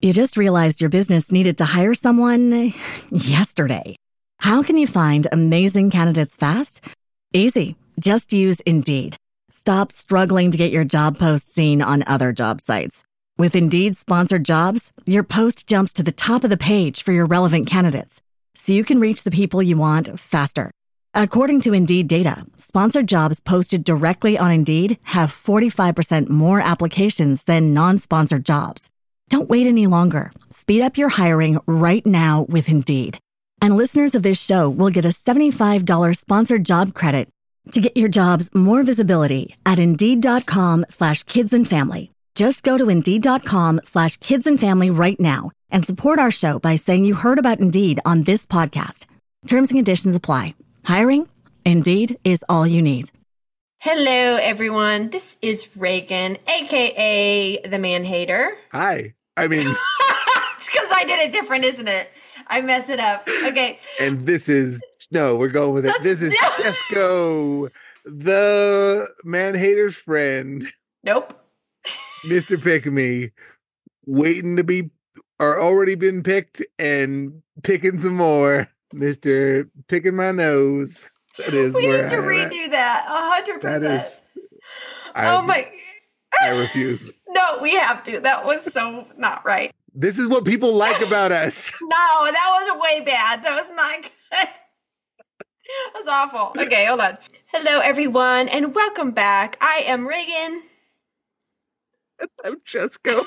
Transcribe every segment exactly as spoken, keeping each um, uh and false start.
You just realized your business needed to hire someone yesterday. How can you find amazing candidates fast? Easy. Just use Indeed. Stop struggling to get your job post seen on other job sites. With Indeed sponsored jobs, your post jumps to the top of the page for your relevant candidates, so you can reach the people you want faster. According to Indeed data, sponsored jobs posted directly on Indeed have forty-five percent more applications than non-sponsored jobs. Don't wait any longer. Speed up your hiring right now with Indeed. And listeners of this show will get a seventy-five dollars sponsored job credit to get your jobs more visibility at Indeed.com slash kids and family. Just go to Indeed.com slash kids and family right now and support our show by saying you heard about Indeed on this podcast. Terms and conditions apply. Hiring? Indeed is all you need. Hello, everyone. This is Reagan, a k a the Man Hater. Hi. I mean... It's because I did it different, isn't it? I mess it up. Okay. And this is... No, we're going with it. That's, this is no. Chesco, the Man Hater's friend. Nope. Mister Pick-Me, waiting to be... Or already been picked and picking some more. Mister Picking My Nose. That is we where need to I redo at. that. A hundred percent. That is... I, oh my... I refuse. No, we have to. That was so not right. This is what people like about us. No, that was way bad. That was not good. That was awful. Okay, hold on. Hello, everyone, and welcome back. I am Reagan. I'm Chesco.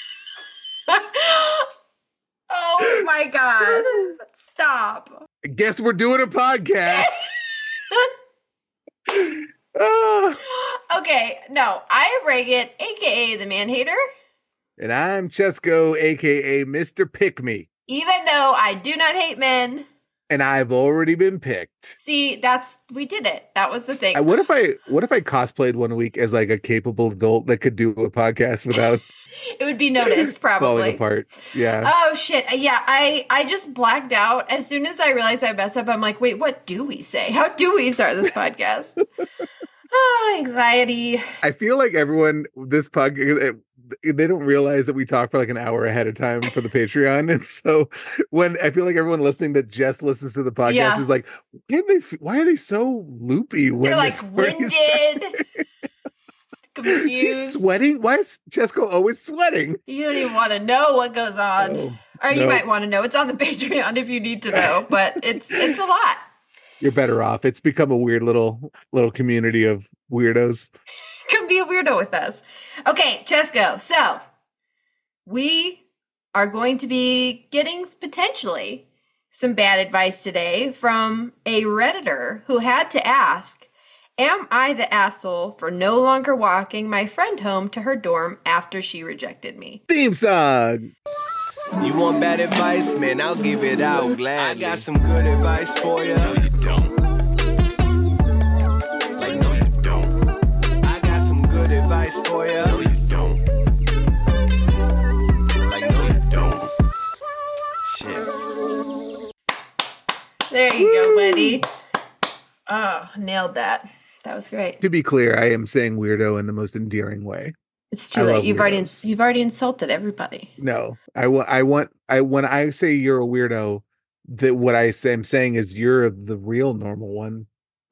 Oh my God. Stop. I guess we're doing a podcast. Oh. Okay, no, I am Reagan, a k a the Man Hater. And I'm Chesco, a k a. Mister Pick-Me. Even though I do not hate men. And I've already been picked. See, that's, we did it. That was the thing. I, what if I, what if I cosplayed one week as like a capable adult that could do a podcast without... It would be noticed, probably. Falling apart. Yeah. Oh, shit. Yeah, I, I just blacked out. As soon as I realized I messed up, I'm like, wait, what do we say? How do we start this podcast? Oh, anxiety. I feel like everyone, this podcast, they don't realize that we talk for like an hour ahead of time for the Patreon. And so when I feel like everyone listening that just listens to the podcast yeah. is like, why are they, why are they so loopy? When They're like winded, confused. She's sweating? Why is Chesco always sweating? You don't even want to know what goes on. No, or you no. might want to know. It's on the Patreon if you need to know, but it's it's a lot. You're better off. It's become a weird little little community of weirdos. Come be a weirdo with us. Okay, Chesco. So we are going to be getting potentially some bad advice today from a Redditor who had to ask, am I the asshole for no longer walking my friend home to her dorm after she rejected me? Theme song. You want bad advice? Man, I'll give it out gladly. I got some good advice for you. No, you don't. Like, no, you don't. I got some good advice for you. No, you don't. Like, no, you don't. Shit. There you Woo. Go, buddy. Oh, nailed that. That was great. To be clear, I am saying weirdo in the most endearing way. It's too late. You've already ins- you've already insulted everybody. No, I, w- I want I when I say you're a weirdo, that what I say I'm saying is you're the real normal one.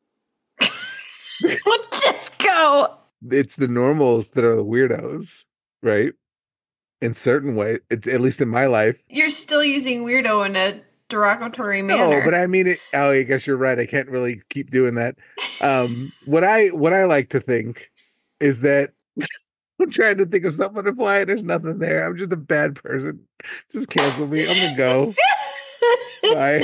Let's just go. It's the normals that are the weirdos, right? In certain ways, it's, at least in my life. You're still using weirdo in a derogatory manner. No, but I mean it. Oh, I guess you're right. I can't really keep doing that. Um, what I what I like to think is that. I'm trying to think of something to fly. There's nothing there. I'm just a bad person. Just cancel me. I'm gonna go. Bye.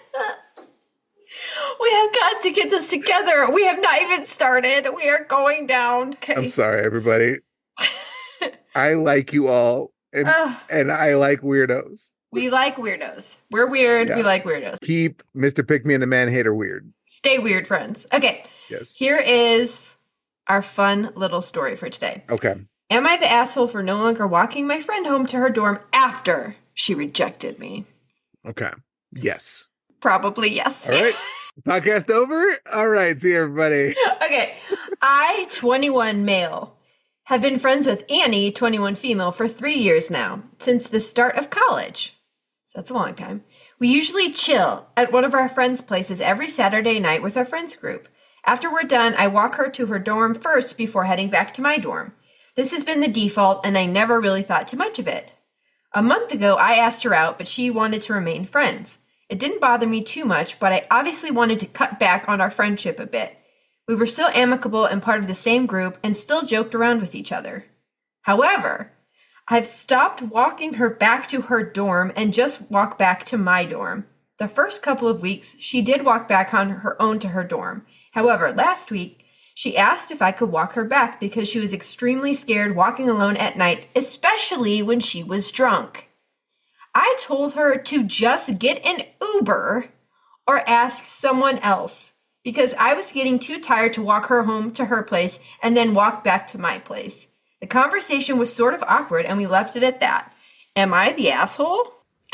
We have got to get this together. We have not even started. We are going down. Okay. I'm sorry, everybody. I like you all, and, uh, and I like weirdos. We like weirdos. We're weird. Yeah. We like weirdos. Keep Mister Pick-Me and the Man Hater weird. Stay weird, friends. Okay. Yes. Here is our fun little story for today. Okay. Am I the asshole for no longer walking my friend home to her dorm after she rejected me? Okay. Yes. Probably yes. All right. Podcast over? All right. See you, everybody. Okay. I, twenty-one male, have been friends with Annie, twenty-one female, for three years now, since the start of college. So that's a long time. We usually chill at one of our friends' places every Saturday night with our friends group. After we're done, I walk her to her dorm first before heading back to my dorm. This has been the default, and I never really thought too much of it. A month ago, I asked her out, but she wanted to remain friends. It didn't bother me too much, but I obviously wanted to cut back on our friendship a bit. We were still amicable and part of the same group and still joked around with each other. However, I've stopped walking her back to her dorm and just walk back to my dorm. The first couple of weeks, she did walk back on her own to her dorm. However, last week, she asked if I could walk her back because she was extremely scared walking alone at night, especially when she was drunk. I told her to just get an Uber or ask someone else because I was getting too tired to walk her home to her place and then walk back to my place. The conversation was sort of awkward and we left it at that. Am I the asshole?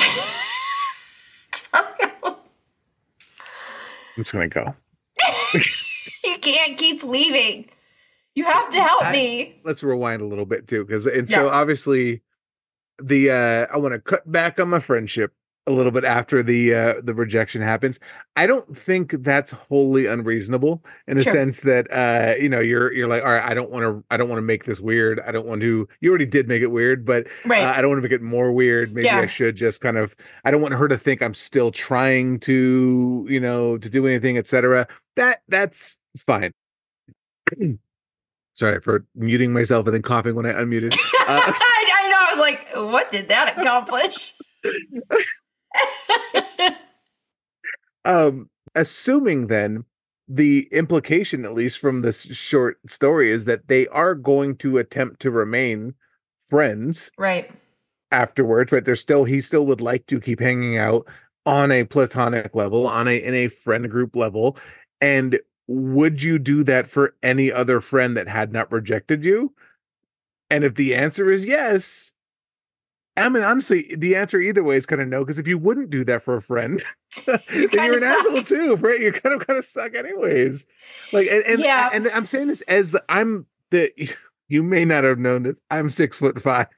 I'm just going to go. You can't keep leaving. You have to help I, me. Let's rewind a little bit too, because and so yeah. obviously the uh I want to cut back on my friendship a little bit after the uh the rejection happens. I don't think that's wholly unreasonable in a sure. sense that uh you know you're you're like, all right, I don't want to I don't want to make this weird. I don't want to. You already did make it weird, but right. uh, I don't want to make it more weird. Maybe yeah. I should just kind of. I don't want her to think I'm still trying to you know to do anything, et cetera. That that's fine. Sorry for muting myself and then coughing when I unmuted. Uh, I, I know. I was like, what did that accomplish? um, assuming then the implication, at least from this short story, is that they are going to attempt to remain friends. Right. Afterwards, right? They're still, he still would like to keep hanging out on a platonic level, on a, in a friend group level. And would you do that for any other friend that had not rejected you? And if the answer is yes, I mean, honestly, the answer either way is kind of no, because if you wouldn't do that for a friend, then you're an suck. asshole too, right? You kind of kind of suck anyways. Like, and, and, yeah. and I'm saying this as I'm the, you may not have known this, I'm six foot five.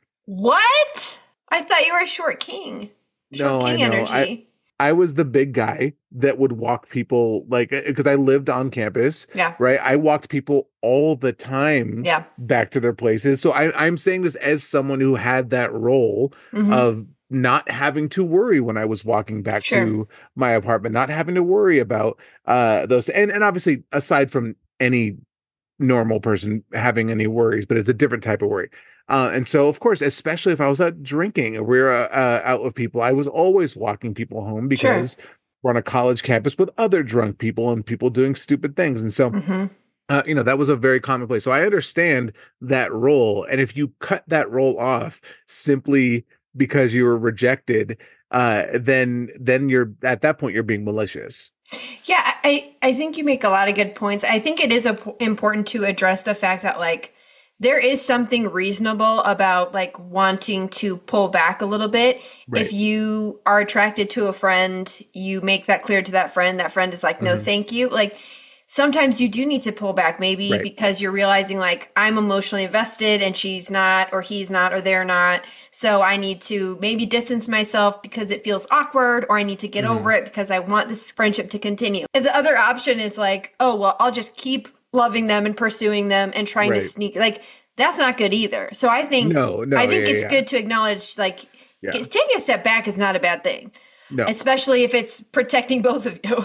What? I thought you were a short king. Short no, king I know. energy. I, I was the big guy that would walk people, like, because I lived on campus. Yeah. Right. I walked people all the time. Yeah. Back to their places. So I, I'm saying this as someone who had that role mm-hmm. of not having to worry when I was walking back sure. to my apartment, not having to worry about uh, those. And, and obviously, aside from any normal person having any worries, but it's a different type of worry. Uh, and so, of course, especially if I was out drinking or we were uh, uh, out with people, I was always walking people home because sure. we're on a college campus with other drunk people and people doing stupid things. And so, mm-hmm. uh, you know, that was a very commonplace. So I understand that role. And if you cut that role off simply because you were rejected, uh, then then you're at that point, you're being malicious. Yeah, I, I think you make a lot of good points. I think it is a, important to address the fact that, like, there is something reasonable about like wanting to pull back a little bit. Right. If you are attracted to a friend, you make that clear to that friend. That friend is like, no, mm-hmm. thank you. Like sometimes you do need to pull back, maybe right. because you're realizing like I'm emotionally invested and she's not, or he's not, or they're not. So I need to maybe distance myself because it feels awkward, or I need to get mm-hmm. over it because I want this friendship to continue. If the other option is like, oh, well, I'll just keep loving them and pursuing them and trying right. to sneak, like that's not good either. So I think no, no, I think yeah, it's yeah. good to acknowledge, like, yeah. taking a step back is not a bad thing, no. especially if it's protecting both of you.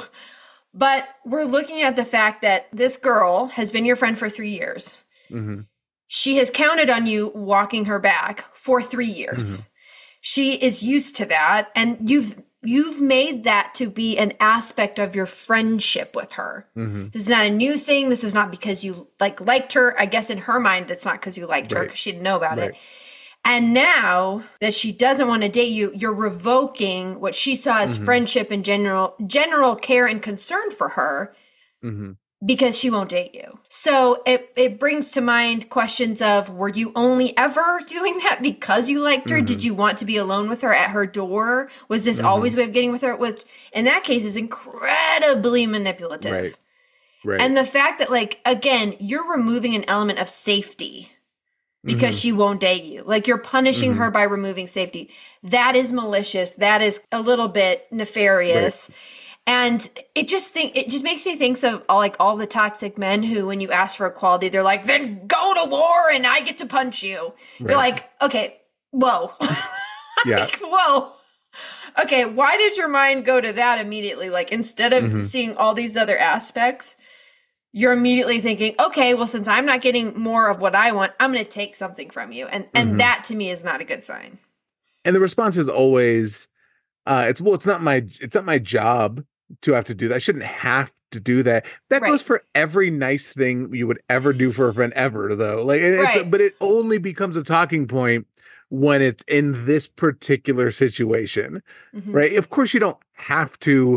But we're looking at the fact that this girl has been your friend for three years. Mm-hmm. She has counted on you walking her back for three years. Mm-hmm. She is used to that, and you've You've made that to be an aspect of your friendship with her. Mm-hmm. This is not a new thing. This is not because you like liked her. I guess in her mind, that's not because you liked right. her, because she didn't know about right. it. And now that she doesn't want to date you, you're revoking what she saw as mm-hmm. friendship and general general care and concern for her mm-hmm. because she won't date you. So it, it brings to mind questions of, were you only ever doing that because you liked her? Mm-hmm. Did you want to be alone with her at her door? Was this mm-hmm. always a way of getting with her? With, in that case, is incredibly manipulative. Right. Right. And the fact that, like, again, you're removing an element of safety because mm-hmm. she won't date you. Like you're punishing mm-hmm. her by removing safety. That is malicious. That is a little bit nefarious. Right. And it just think it just makes me think of all, like all the toxic men who, when you ask for equality, they're like, then go to war and I get to punch you. Right. You're like, okay, whoa. Yeah. Like, whoa. Okay, why did your mind go to that immediately? Like instead of mm-hmm. seeing all these other aspects, you're immediately thinking, okay, well, since I'm not getting more of what I want, I'm going to take something from you. And and mm-hmm. that to me is not a good sign. And the response is always, uh, it's, well, it's not my, it's not my job to have to do that. I shouldn't have to do that. That right. goes for every nice thing you would ever do for a friend ever, though. Like, it's right. a, but it only becomes a talking point when it's in this particular situation, mm-hmm. right? Of course, you don't have to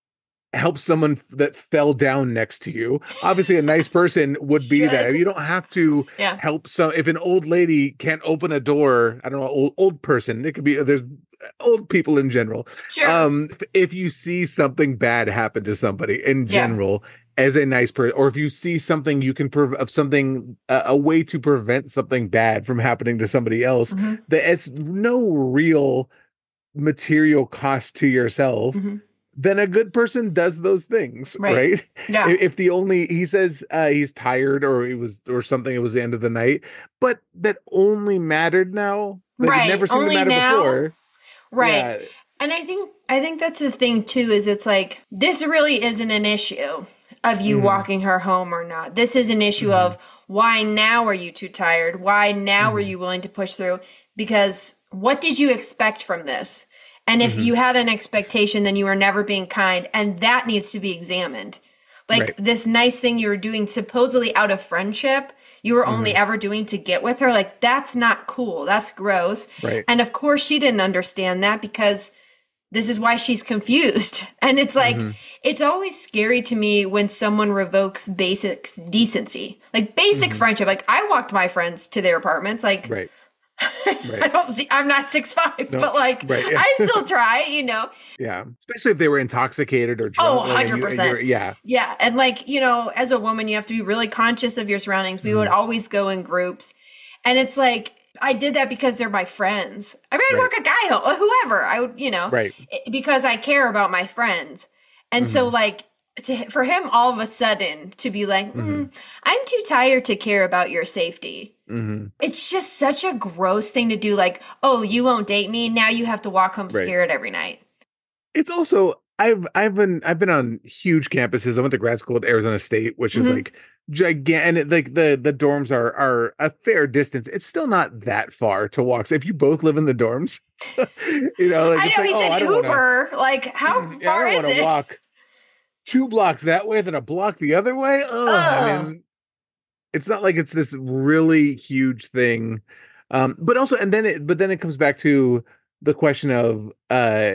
help someone that fell down next to you. Obviously, a nice person would be that. You don't have to yeah. help some. If an old lady can't open a door, I don't know, old, old person. It could be there's old people in general. Sure. Um, if you see something bad happen to somebody in general, yeah. as a nice person, or if you see something you can prov- of something uh, a way to prevent something bad from happening to somebody else, mm-hmm. that it's no real material cost to yourself. Mm-hmm. Then a good person does those things, right? right? Yeah. If the only he says uh, he's tired or he was or something, it was the end of the night, but that only mattered now. That right. It never seemed only to matter now. before. Right. Yeah. And I think I think that's the thing too, is it's like this really isn't an issue of you mm-hmm. walking her home or not. This is an issue mm-hmm. of why now are you too tired? Why now mm-hmm. are you willing to push through? Because what did you expect from this? And if mm-hmm. you had an expectation, then you were never being kind. And that needs to be examined. Like right. this nice thing you were doing supposedly out of friendship, you were mm-hmm. only ever doing to get with her. Like, that's not cool. That's gross. Right. And of course, she didn't understand that because this is why she's confused. And it's like, mm-hmm. it's always scary to me when someone revokes basic decency, like basic mm-hmm. friendship. Like, I walked my friends to their apartments. Like, right. Right. I don't see, I'm not six five, no, but like, right, yeah. I still try, you know? Yeah. Especially if they were intoxicated or drunk. Oh, one hundred percent. You, yeah. Yeah. And like, you know, as a woman, you have to be really conscious of your surroundings. We mm. would always go in groups. And it's like, I did that because they're my friends. I mean, I'd right. work a guy home, whoever. I would, you know, right. because I care about my friends. And mm-hmm. so like, to, for him all of a sudden to be like, mm, mm-hmm. I'm too tired to care about your safety. Mm-hmm. It's just such a gross thing to do. Like, oh, you won't date me. Now you have to walk home right. scared every night. It's also, I've, I've been, I've been on huge campuses. I went to grad school at Arizona State, which is mm-hmm. like gigantic. Like the, the dorms are, are a fair distance. It's still not that far to walk. So if you both live in the dorms, you know, like, I know like, he oh, said Uber, wanna, like how yeah, far I don't is it? Walk two blocks that way, then a block the other way. Oh, oh. I mean, it's not like it's this really huge thing. Um, but also, and then it, but then it comes back to the question of, uh,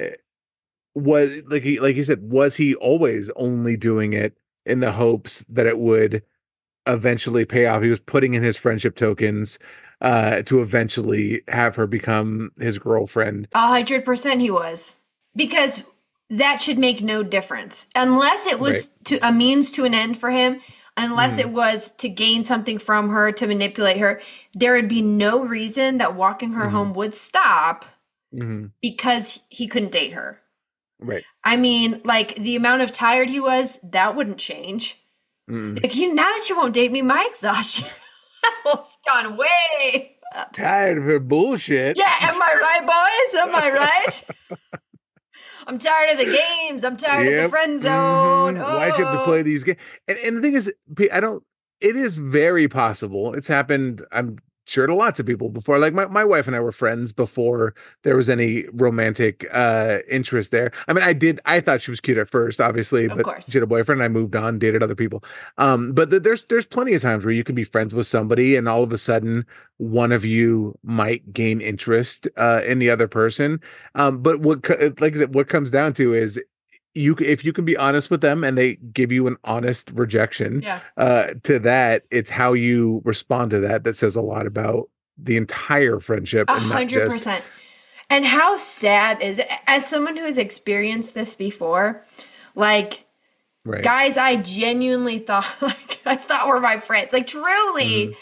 was like, he, like you said, was he always only doing it in the hopes that it would eventually pay off? He was putting in his friendship tokens, uh, to eventually have her become his girlfriend. A hundred percent he was, because that should make no difference unless it was right. to a means to an end for him. Unless mm. it was to gain something from her, to manipulate her, there would be no reason that walking her mm-hmm. home would stop mm-hmm. because he couldn't date her. Right. I mean, like the amount of tired he was, that wouldn't change. Mm-mm. Like, you, now that you won't date me, my exhaustion has gone way up. Tired of her bullshit. Yeah, am I right, boys? Am I right? I'm tired of the games. I'm tired yep. of the friend zone. Mm-hmm. Oh. Why should you have to play these games? And, and the thing is, I don't, it is very possible. It's happened, I'm sure, to lots of people before. Like my, my wife and I were friends before there was any romantic uh, interest there. I mean, I did, I thought she was cute at first, obviously, of but course. she had a boyfriend and I moved on, dated other people. Um, but th- there's, there's plenty of times where you can be friends with somebody and all of a sudden one of you might gain interest uh, in the other person. Um, but what, like I said, what comes down to is, you if you can be honest with them and they give you an honest rejection yeah. uh, to that, it's how you respond to that that says a lot about the entire friendship. A hundred percent. And how sad is it, as someone who has experienced this before, like right. guys I genuinely thought like I thought were my friends, like truly. Mm-hmm.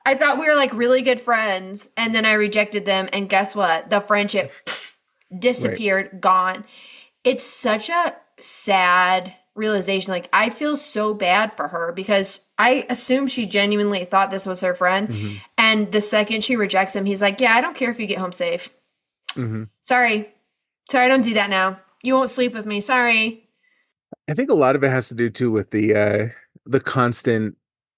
I thought we were like really good friends, and then I rejected them, and guess what? The friendship pff, disappeared, right. Gone. It's such a sad realization. Like, I feel so bad for her because I assume she genuinely thought this was her friend. Mm-hmm. And the second she rejects him, he's like, yeah, I don't care if you get home safe. Mm-hmm. Sorry. Sorry, I don't do that now. You won't sleep with me. Sorry. I think a lot of it has to do too with the uh, the constant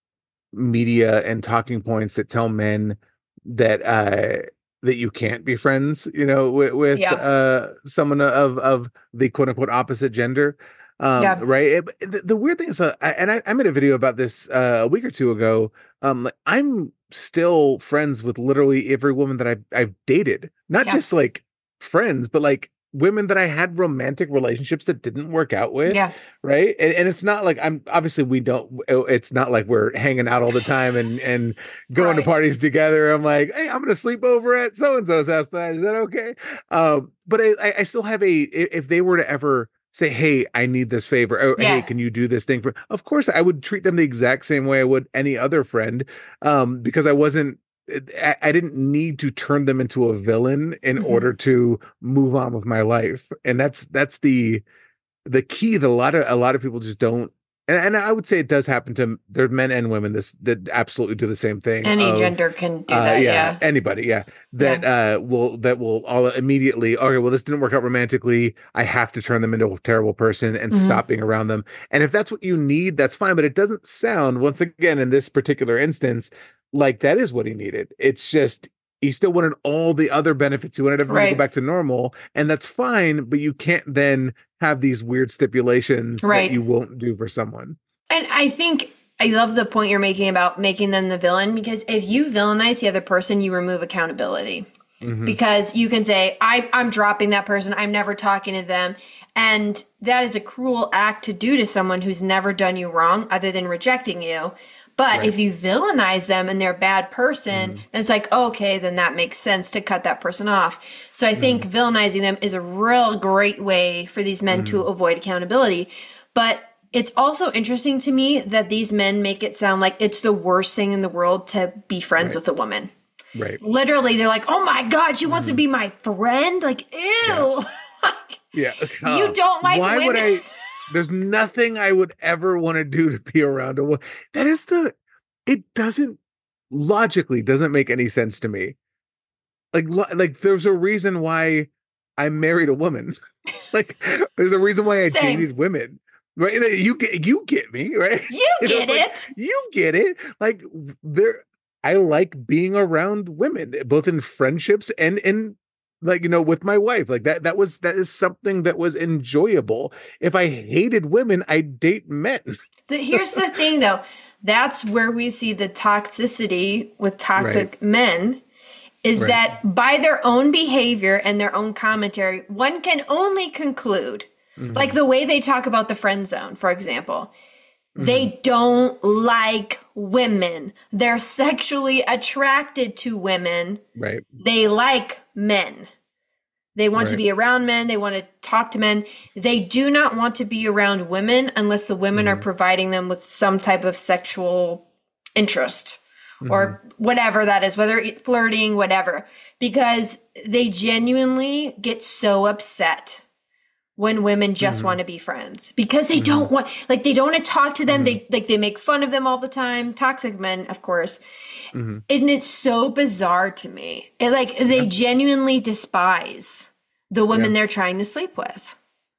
media and talking points that tell men that uh, that you can't be friends, you know, with, with yeah. uh, someone of of the quote unquote opposite gender. Um, yeah. Right. It, the, the weird thing is, uh, I, and I, I made a video about this uh, a week or two ago. Um, like, I'm still friends with literally every woman that I've, I've dated, not yeah. just like friends, but like women that I had romantic relationships that didn't work out with. Yeah. Right. And, and it's not like I'm obviously we don't it's not like we're hanging out all the time and, and going right. to parties together. I'm like, hey, I'm going to sleep over at so-and-so's house tonight. Is that okay? Um, but I, I still have a if they were to ever say, hey, I need this favor. Or, yeah. hey, can you do this thing for? Of course, I would treat them the exact same way I would any other friend, um, because I wasn't, I, I didn't need to turn them into a villain in mm-hmm. order to move on with my life. And that's that's the the key that a lot of a lot of people just don't. And, and I would say it does happen to there's men and women this that absolutely do the same thing. Any of, gender can do uh, that. Yeah, yeah, anybody. Yeah, that yeah. Uh, will that will all immediately. Okay, well, this didn't work out romantically. I have to turn them into a terrible person and mm-hmm. stop being around them. And if that's what you need, that's fine. But it doesn't sound, once again, in this particular instance, like that is what he needed. It's just he still wanted all the other benefits. He wanted everyone right. to go back to normal, and that's fine. But you can't then have these weird stipulations right. that you won't do for someone. And I think I love the point you're making about making them the villain, because if you villainize the other person, you remove accountability. Mm-hmm. Because you can say, I, I'm dropping that person. I'm never talking to them. And that is a cruel act to do to someone who's never done you wrong other than rejecting you. But right. if you villainize them and they're a bad person, mm. then it's like, okay, then that makes sense to cut that person off. So I mm. think villainizing them is a real great way for these men mm. to avoid accountability. But it's also interesting to me that these men make it sound like it's the worst thing in the world to be friends right. with a woman. Right. Literally, they're like, oh my God, she mm. wants to be my friend? Like, ew. Yeah. yeah. Uh, you don't like why women? Would I- There's nothing I would ever want to do to be around a woman. That is the, it doesn't, logically doesn't make any sense to me. Like, like there's a reason why I married a woman. Like, there's a reason why I Same. dated women. Right? You get, you get me, right? You get you know, it. Like, you get it. Like, there, I like being around women, both in friendships and in, like, you know, with my wife. Like that, that was, that is something that was enjoyable. If I hated women, I'd date men. The, here's the thing though. That's where we see the toxicity with toxic right. men is right. that by their own behavior and their own commentary, one can only conclude, mm-hmm. like the way they talk about the friend zone, for example, mm-hmm. they don't like women. They're sexually attracted to women. Right. They like men. They want right. to be around men. They want to talk to men. They do not want to be around women unless the women mm-hmm. are providing them with some type of sexual interest mm-hmm. or whatever that is, whether it's flirting, whatever, because they genuinely get so upset when women just mm-hmm. want to be friends because they mm-hmm. don't want, like, they don't want to talk to them. Mm-hmm. They like, they make fun of them all the time. Toxic men, of course. Mm-hmm. And it's so bizarre to me. It, like, they yeah. genuinely despise the women yeah. they're trying to sleep with.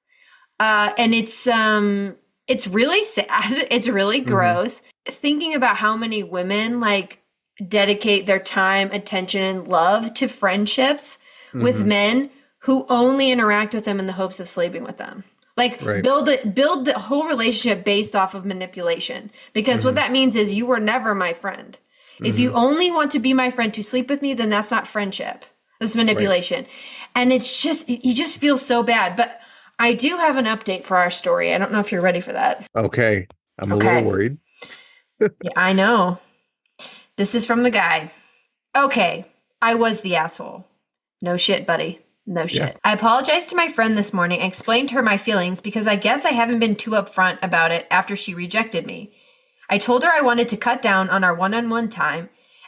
Uh, and it's, um, it's really sad. It's really gross. Mm-hmm. Thinking about how many women, like, dedicate their time, attention, and love to friendships mm-hmm. with men who only interact with them in the hopes of sleeping with them. Like, right. build it, build the whole relationship based off of manipulation. Because mm-hmm. what that means is you were never my friend. Mm-hmm. If you only want to be my friend to sleep with me, then that's not friendship. That's manipulation. Right. And it's just, you just feel so bad. But I do have an update for our story. I don't know if you're ready for that. Okay. I'm okay. a little worried. Yeah, I know. This is from the guy. Okay. I was the asshole. No shit, buddy. No shit. Yeah. I apologized to my friend this morning and explained to her my feelings because I guess I haven't been too upfront about it after she rejected me. I told her I wanted to cut down on our one-on-one time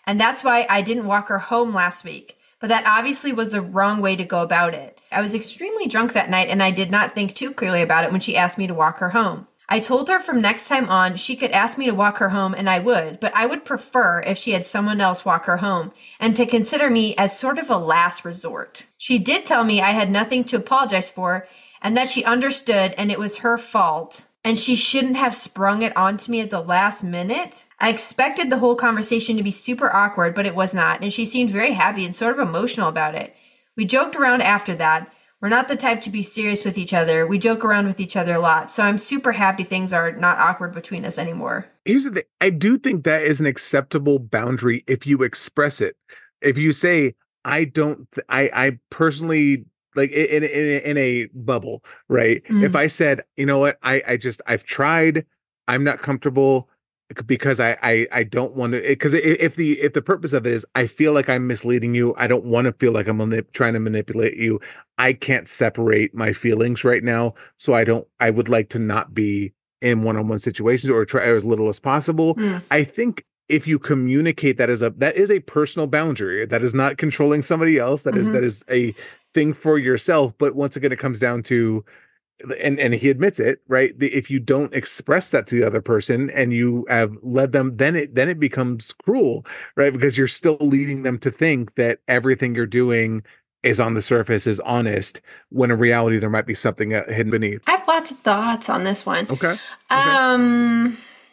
And that's why I didn't walk her home last week. But that obviously was the wrong way to go about it. I was extremely drunk that night and I did not think too clearly about it when she asked me to walk her home. I told her from next time on, she could ask me to walk her home and I would, but I would prefer if she had someone else walk her home and to consider me as sort of a last resort. She did tell me I had nothing to apologize for and that she understood and it was her fault and she shouldn't have sprung it onto me at the last minute. I expected the whole conversation to be super awkward, but it was not, and she seemed very happy and sort of emotional about it. We joked around after that. We're not the type to be serious with each other. We joke around with each other a lot. So I'm super happy things are not awkward between us anymore. Here's the thing. I do think that is an acceptable boundary if you express it. If you say, I don't, th- I, I personally, like in, in, in a bubble, right? Mm. If I said, you know what, I, I just, I've tried, I'm not comfortable because I, I, I don't want to, because if the, if the purpose of it is, I feel like I'm misleading you, I don't want to feel like I'm manip- trying to manipulate you. I can't separate my feelings right now. So I don't, I would like to not be in one-on-one situations or try as little as possible. Mm. I think if you communicate that as a, that is a personal boundary, that is not controlling somebody else. That mm-hmm. is, that is a thing for yourself. But once again, it comes down to, and and he admits it, right? The, if you don't express that to the other person and you have led them, then it then it becomes cruel, right? Because you're still leading them to think that everything you're doing is on the surface, is honest, when in reality there might be something hidden beneath. I have lots of thoughts on this one. Okay. okay. Um,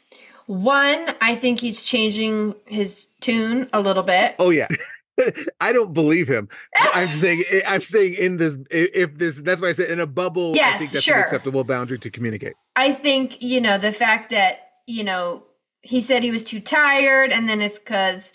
one, I think he's changing his tune a little bit. Oh yeah. I don't believe him. I'm saying, I'm saying in this, if this, that's why I said in a bubble, yes, I think that's sure. an acceptable boundary to communicate. I think, you know, the fact that, you know, he said he was too tired and then it's because,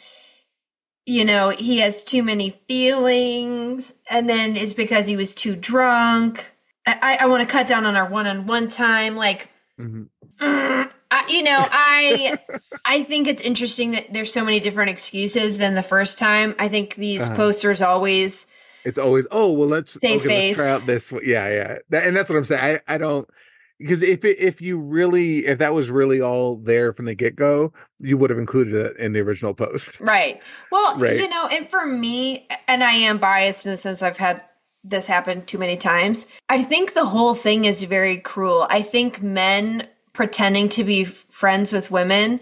you know, he has too many feelings and then it's because he was too drunk. I, I want to cut down on our one-on-one time. Like, mm-hmm. mm, I, you know, I I think it's interesting that there's so many different excuses than the first time. I think these uh-huh. posters always. It's always, oh, well, let's, save okay, face. let's try out this. Yeah, yeah. That, and that's what I'm saying. I, I don't, because if it, if you really, if that was really all there from the get-go, you would have included it in the original post. Right. Well, right. you know, and for me, and I am biased in the sense I've had this happen too many times. I think the whole thing is very cruel. I think men pretending to be friends with women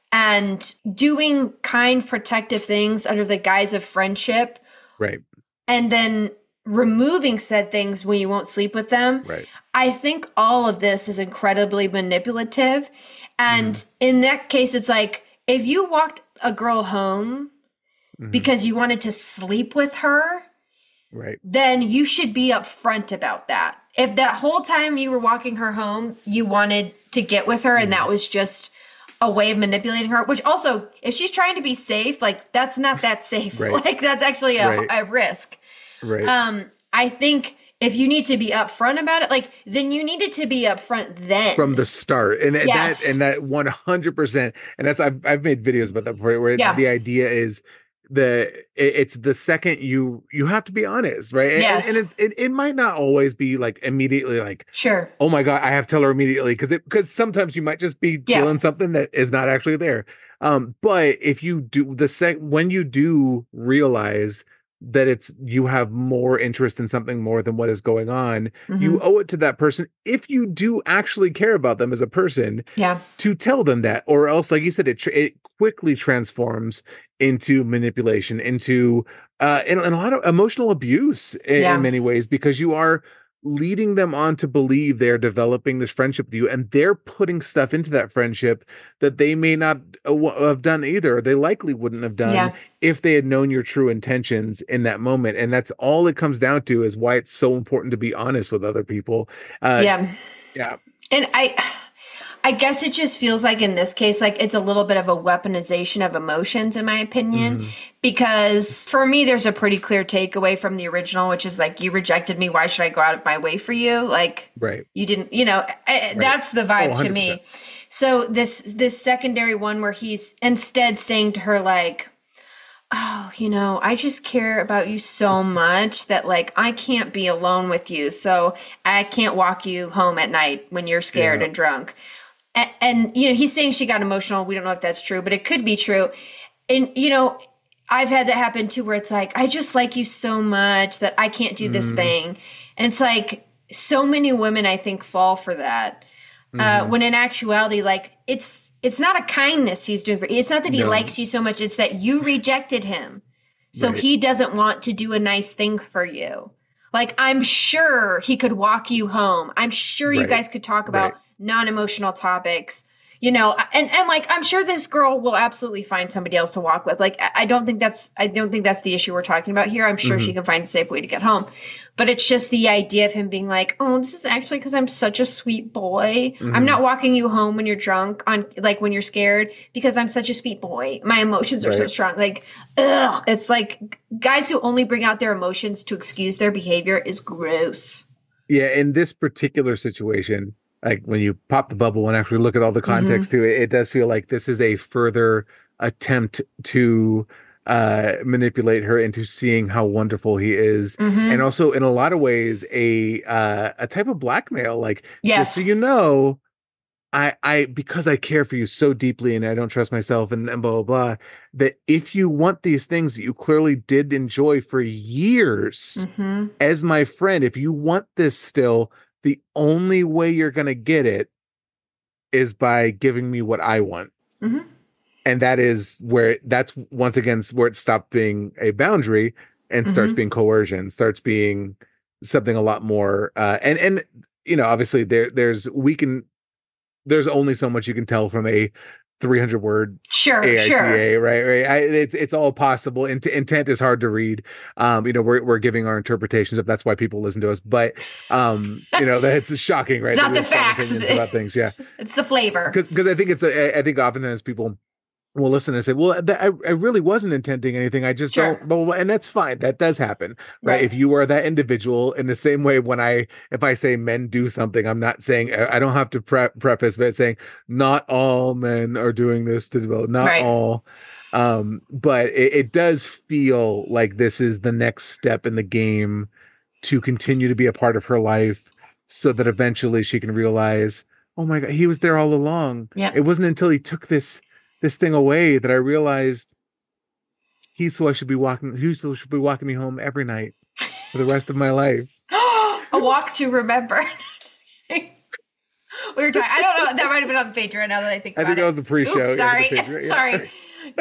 and doing kind, protective things under the guise of friendship. Right. And then removing said things when you won't sleep with them. Right. I think all of this is incredibly manipulative. And mm. in that case, it's like, if you walked a girl home mm-hmm. because you wanted to sleep with her, right, then you should be upfront about that. If that whole time you were walking her home, you wanted to get with her, and that was just a way of manipulating her, which also, if she's trying to be safe, like, that's not that safe. Right. Like, that's actually a, right. a risk. Right. Um, I think if you need to be upfront about it, like, then you needed to be upfront then. From the start. And yes. that, and that one hundred percent. And that's, I've, I've made videos about that before, where yeah. the idea is, the it's the second you you have to be honest, right? And, yes. and it, it it might not always be like immediately like, sure, oh my god, I have to tell her immediately, because it because sometimes you might just be yeah. feeling something that is not actually there. Um, but if you do the sec when you do realize that it's you have more interest in something more than what is going on, mm-hmm. you owe it to that person, if you do actually care about them as a person, yeah, to tell them that, or else, like you said, it it quickly transforms into manipulation, into uh, and, and a lot of emotional abuse in, yeah. in many ways, because you are leading them on to believe they're developing this friendship with you, and they're putting stuff into that friendship that they may not have done either, or they likely wouldn't have done yeah. if they had known your true intentions in that moment. And that's all it comes down to, is why it's so important to be honest with other people. Uh, yeah. Yeah. And I, I guess it just feels like in this case, like it's a little bit of a weaponization of emotions, in my opinion, mm-hmm. because for me, there's a pretty clear takeaway from the original, which is like, you rejected me. Why should I go out of my way for you? Like, right. you didn't, you know, right. that's the vibe oh, to me. So this, this secondary one where he's instead saying to her, like, oh, you know, I just care about you so much that, like, I can't be alone with you. So I can't walk you home at night when you're scared yeah. and drunk. And, and, you know, he's saying she got emotional. We don't know if that's true, but it could be true. and you know, I've had that happen too, where it's like, I just like you so much that I can't do this mm. thing. And it's like, so many women, I think, fall for that. Mm-hmm. Uh, when in actuality, like, it's it's not a kindness he's doing for you. It's not that he no. likes you so much. It's that you rejected him. So right. he doesn't want to do a nice thing for you. Like, I'm sure he could walk you home. I'm sure right. you guys could talk about right. non-emotional topics. You know, and, and like, I'm sure this girl will absolutely find somebody else to walk with. Like, I don't think that's, I don't think that's the issue we're talking about here. I'm sure mm-hmm. she can find a safe way to get home. But it's just the idea of him being like, oh, this is actually because I'm such a sweet boy. Mm-hmm. I'm not walking you home when you're drunk on, like, when you're scared because I'm such a sweet boy. My emotions are right. so strong. Like, ugh. It's like guys who only bring out their emotions to excuse their behavior is gross. Yeah. In this particular situation, like when you pop the bubble and actually look at all the context mm-hmm. to it, it does feel like this is a further attempt to uh, manipulate her into seeing how wonderful he is. Mm-hmm. And also in a lot of ways, a uh, a type of blackmail, like, yes. just so you know, I, I, because I care for you so deeply and I don't trust myself and, and blah, blah, blah, that if you want these things that you clearly did enjoy for years mm-hmm. as my friend, if you want this still, the only way you're going to get it is by giving me what I want. Mm-hmm. And that is where that's once again where it stopped being a boundary and starts mm-hmm. being coercion, starts being something a lot more. Uh, and, and, you know, obviously there, there's, we can, there's only so much you can tell from a three hundred word sure, A I T A, sure. right? Right. I, it's it's all possible. Int- intent is hard to read. Um, you know, we're we're giving our interpretations of that's why people listen to us. But um, you know, that's shocking, right? It's not the facts about things. Yeah, it's the flavor. Because I think it's a, I think oftentimes people will listen and say, well, that, I, I really wasn't intending anything. I just sure. don't, blah, blah, blah. And that's fine. That does happen, right? right? If you are that individual in the same way, when I, if I say men do something, I'm not saying, I don't have to pre- preface by saying not all men are doing this to develop, not right. all. Um, but it, it does feel like this is the next step in the game to continue to be a part of her life so that eventually she can realize, oh my God, he was there all along. Yeah. It wasn't until he took this this thing away that I realized he's who I should be walking, he's who should be walking me home every night for the rest of my life. A walk to remember. we were talking, I don't know, that might have been on the Patreon now that I think about it. I think it was the pre-show. Oops, sorry, yeah, yeah. sorry.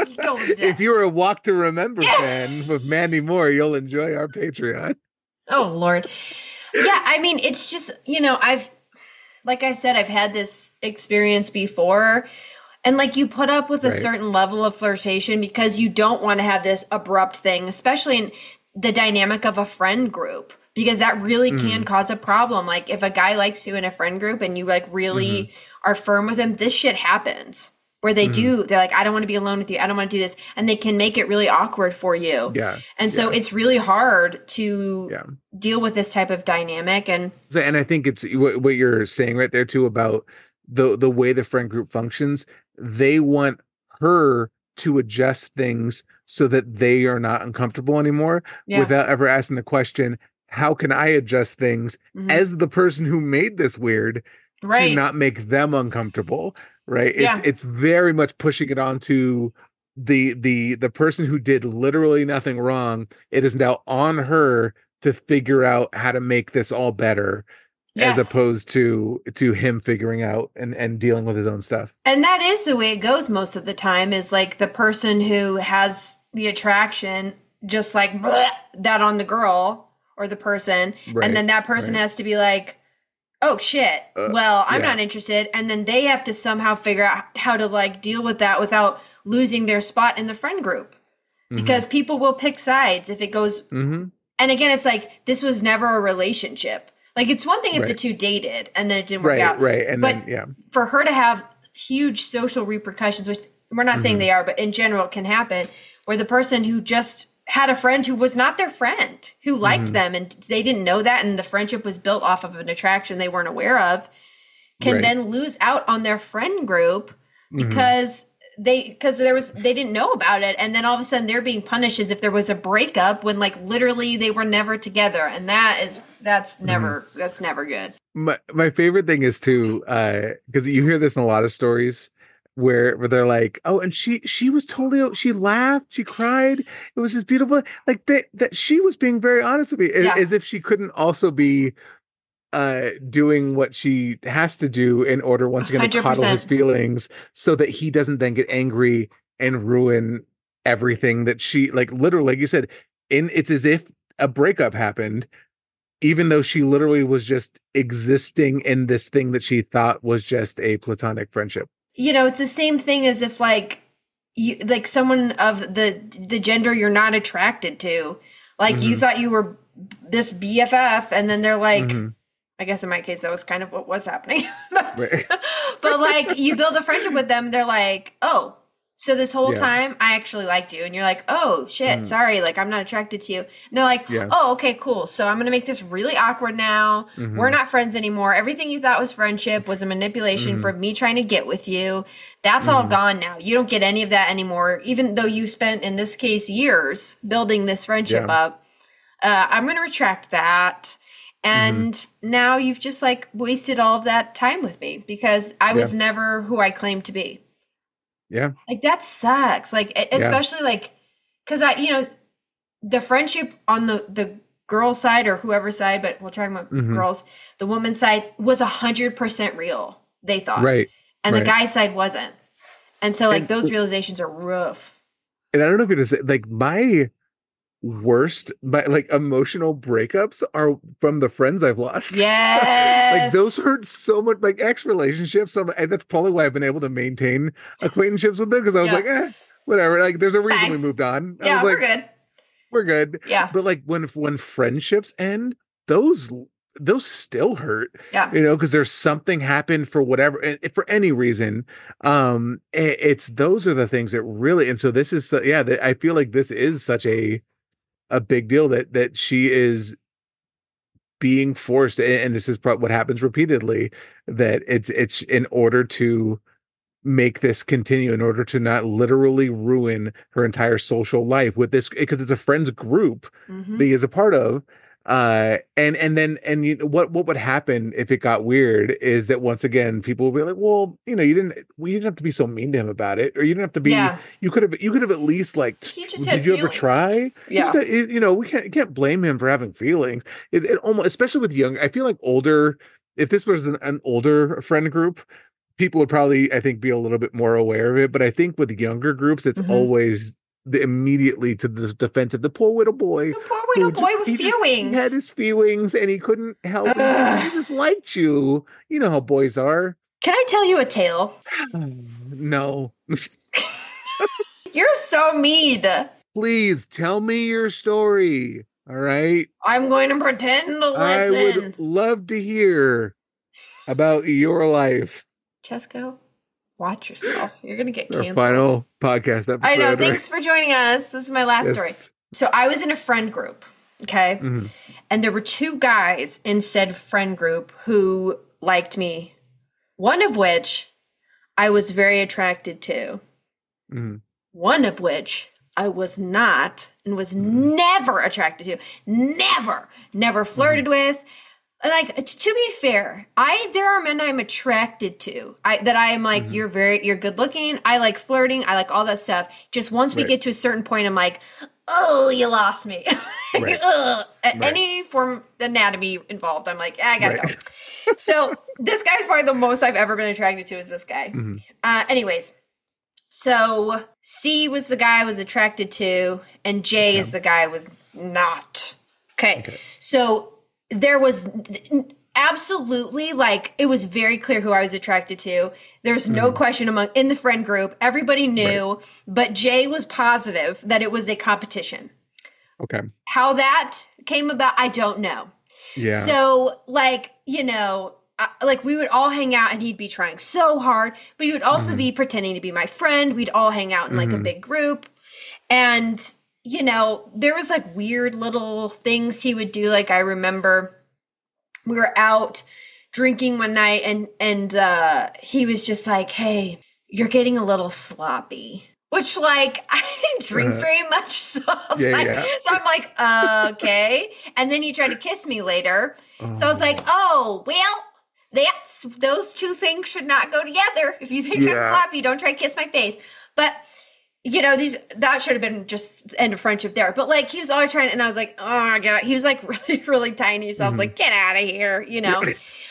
If you're a Walk to Remember fan with Mandy Moore, you'll enjoy our Patreon. Oh, Lord. Yeah, I mean, it's just, you know, I've, like I said, I've had this experience before. And like you put up with a right. certain level of flirtation because you don't want to have this abrupt thing, especially in the dynamic of a friend group, because that really mm. can cause a problem. Like if a guy likes you in a friend group and you like really mm-hmm. are firm with him, this shit happens where they mm-hmm. do. They're like, I don't want to be alone with you. I don't want to do this. And they can make it really awkward for you. Yeah. And so yeah. it's really hard to yeah. deal with this type of dynamic. And so, and I think it's what, what you're saying right there too about the the way the friend group functions. They want her to adjust things so that they are not uncomfortable anymore yeah. without ever asking the question, how can I adjust things mm-hmm. as the person who made this weird right. to not make them uncomfortable, right? Yeah. It's it's very much pushing it onto the the the person who did literally nothing wrong. It is now on her to figure out how to make this all better. Yes. As opposed to to him figuring out and, and dealing with his own stuff. And that is the way it goes most of the time, is like the person who has the attraction just like bleh, that on the girl or the person. Right. And then that person right. has to be like, oh shit, uh, well, I'm yeah. not interested. And then they have to somehow figure out how to like deal with that without losing their spot in the friend group. Because mm-hmm. people will pick sides if it goes. Mm-hmm. And again, it's like, this was never a relationship. Like, it's one thing if right. the two dated and then it didn't work right, out. Right, and but then, yeah. for her to have huge social repercussions, which we're not mm-hmm. saying they are, but in general it can happen, where the person who just had a friend who was not their friend, who liked mm-hmm. them, and they didn't know that, and the friendship was built off of an attraction they weren't aware of, can right. then lose out on their friend group because... Mm-hmm. They, because there was, they didn't know about it. And then all of a sudden they're being punished as if there was a breakup when like literally they were never together. And that is, that's never, mm-hmm. that's never good. My, my favorite thing is too, uh, because you hear this in a lot of stories, where where they're like, oh, and she she was totally she laughed, she cried, it was just beautiful. Like that that she was being very honest with me, as, Yeah. as if she couldn't also be uh doing what she has to do in order once again to coddle his one hundred percent. feelings so that he doesn't then get angry and ruin everything that she like literally, like you said, in it's as if a breakup happened, even though she literally was just existing in this thing that she thought was just a platonic friendship. You know, it's the same thing as if like you like someone of the the gender you're not attracted to, like Mm-hmm. you thought you were this B F F, and then they're like, Mm-hmm. I guess in my case that was kind of what was happening. but, Right. but like you build a friendship with them, they're like, oh, so this whole Yeah. time I actually liked you, and you're like, oh shit, Mm. sorry, like I'm not attracted to you. And they're like, Yeah. oh, okay, cool. So I'm gonna make this really awkward now. Mhm. We're not friends anymore. Everything you thought was friendship was a manipulation Mhm. for me trying to get with you. That's all Mhm. gone now. You don't get any of that anymore, even though you spent, in this case, years building this friendship Yeah. up. Uh, I'm going to retract that. And Mm-hmm. now you've just like wasted all of that time with me because I was never who I claimed to be. Yeah. Like that sucks. Like, e- especially like, cause I, you know, the friendship on the, the girl side or whoever side, but we're talking about Mhm. girls, the woman's side was a hundred percent real. They thought. Right. And the right. guy's side wasn't. And so like And- those realizations are rough. And I don't know if it is like my worst, my like emotional breakups are from the friends I've lost. Yes. Like those hurt so much. Like ex relationships, so, and that's probably why I've been able to maintain acquaintanceships with them because I was Yeah. like, eh, whatever. Like there's a It's reason fine. we moved on. I Yeah, was like, we're good. we're good. Yeah. But like when when friendships end, those those still hurt. Yeah. You know, because there's something happened for whatever, and for any reason. Um, it, it's those are the things that really, and so this is, so- yeah, that I feel like this is such a a big deal that that she is being forced, and, and this is probably what happens repeatedly, that it's it's in order to make this continue, in order to not literally ruin her entire social life with this, because it's a friends group Mhm. that he is a part of. Uh, and and then and you know, what what would happen if it got weird is that once again people will be like, well, you know, you didn't we didn't have to be so mean to him about it, or you didn't have to be. Yeah. You could have you could have at least like, He just did had you ever feelings. try? You Yeah. just- it- you know, we can't you can't blame him for having feelings. It, it almost, especially with young. I feel like older. If this was an, an older friend group, people would probably, I think, be a little bit more aware of it. But I think with younger groups, it's Mhm. always the immediately to the defense of the poor little boy. The poor who little boy just- with he just- feelings. he had his feelings and he couldn't help it. He just- Ugh. He just liked you. You know how boys are. Can I tell you a tale? No. You're so mean. Please tell me your story. All right. I'm going to pretend to I listen. would love to hear about your life. Chesco, watch yourself. You're going to get It's our canceled. final podcast episode. I know. Thanks for joining us. This is my last Yes. story. So I was in a friend group, okay? Mhm. And there were two guys in said friend group who liked me, one of which I was very attracted to, Mhm. one of which I was not and was never attracted to, never, never flirted with. Like, t- to be fair, I there are men I'm attracted to. I that I am like, you're very you're good looking. I like flirting. I like all that stuff. Just once we Right. get to a certain point, I'm like, oh, you lost me. Right. Ugh. A- Right. Any form of anatomy involved, I'm like, I gotta Right. go. So this guy's probably the most I've ever been attracted to is this guy. Mhm. Uh, anyways, so C was the guy I was attracted to, and J is the guy I was not. Okay. Okay. So there was absolutely, like, it was very clear who I was attracted to. There's no question among in the friend group. Everybody knew, but Jay was positive that it was a competition. Okay. How that came about, I don't know. Yeah. So, like, you know, uh, like we would all hang out and he'd be trying so hard, but he would also be pretending to be my friend. We'd all hang out in like a big group. And, you know, there was like weird little things he would do. Like I remember we were out drinking one night and, and uh, he was just like, hey, you're getting a little sloppy. Which, like, I didn't drink Uh-huh. very much, so I was Yeah, like, yeah. so I'm like, uh, okay. And then he tried to kiss me later. So I was Oh. like, oh, well, that's those two things should not go together. If you think Yeah. I'm sloppy, don't try to kiss my face. But you know, these that should have been just end of friendship there. But like he was always trying, and I was like, oh my god, he was like really, really tiny. So I was like, get out of here, you know.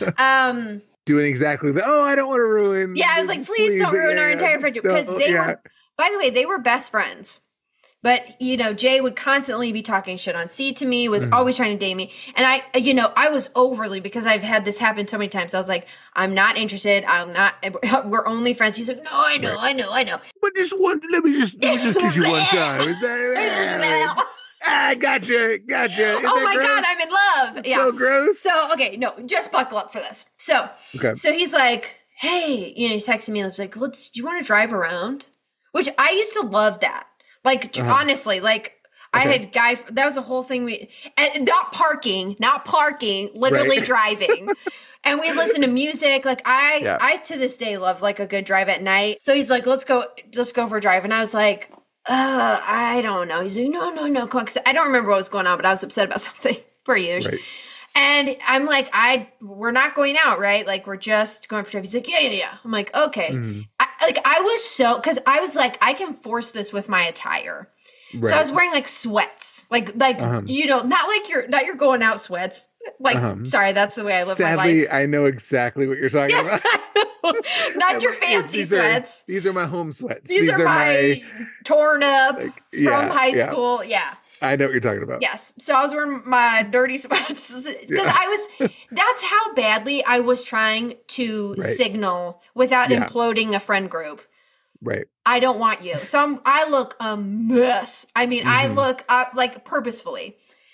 um, Doing exactly the. Oh, I don't want to ruin. yeah, I was like, please, don't ruin yeah, our entire friendship because don't- they yeah. were. By the way, they were best friends. But, you know, Jay would constantly be talking shit on C to me, was Mm-hmm. always trying to date me. And I, you know, I was overly, because I've had this happen so many times. I was like, I'm not interested. I'm not, we're only friends. He's like, no, I know, I know, I know. But just one. Let me just let me just kiss you one time. Is that? Ah, gotcha, gotcha. Is Oh that my gross? God, I'm in love. Yeah. So gross. So, okay, no, just buckle up for this. So, Okay. so he's like, hey, you know, he's texting me and he's like, let's, do you want to drive around? Which I used to love that. Like, Uh-huh. honestly, like, I Okay. had guy, that was a whole thing we, and not parking, not parking, literally Right. driving. And we listen to music. Like I, Yeah. I to this day love like a good drive at night. So he's like, let's go, let's go for a drive. And I was like, uh, I don't know. He's like, no, no, no, come on. 'Cause I don't remember what was going on, but I was upset about something for years. Right. And I'm like, I, we're not going out, right? Like we're just going for a drive. He's like, yeah, yeah, yeah. I'm like, okay. Mhm. I, like I was so, cause I was like, I can force this with my attire. So I Right. was wearing like sweats, like, like, Uh-huh. you know, not like you're, not you're going out sweats. Like, Uh-huh. sorry, that's the way I live my Sadly, life. I know exactly what you're talking about. Not your Yeah, fancy these sweats. Are, these are my home sweats. These, are, my, torn up like, from yeah, high yeah. school. Yeah. I know what you're talking about. Yes. So I was wearing my dirty sweats because Yeah. I was, that's how badly I was trying to Right. signal without Yeah. imploding a friend group. Right. I don't want you. So I'm, I look a mess. I mean, I Mhm. look uh, like purposefully.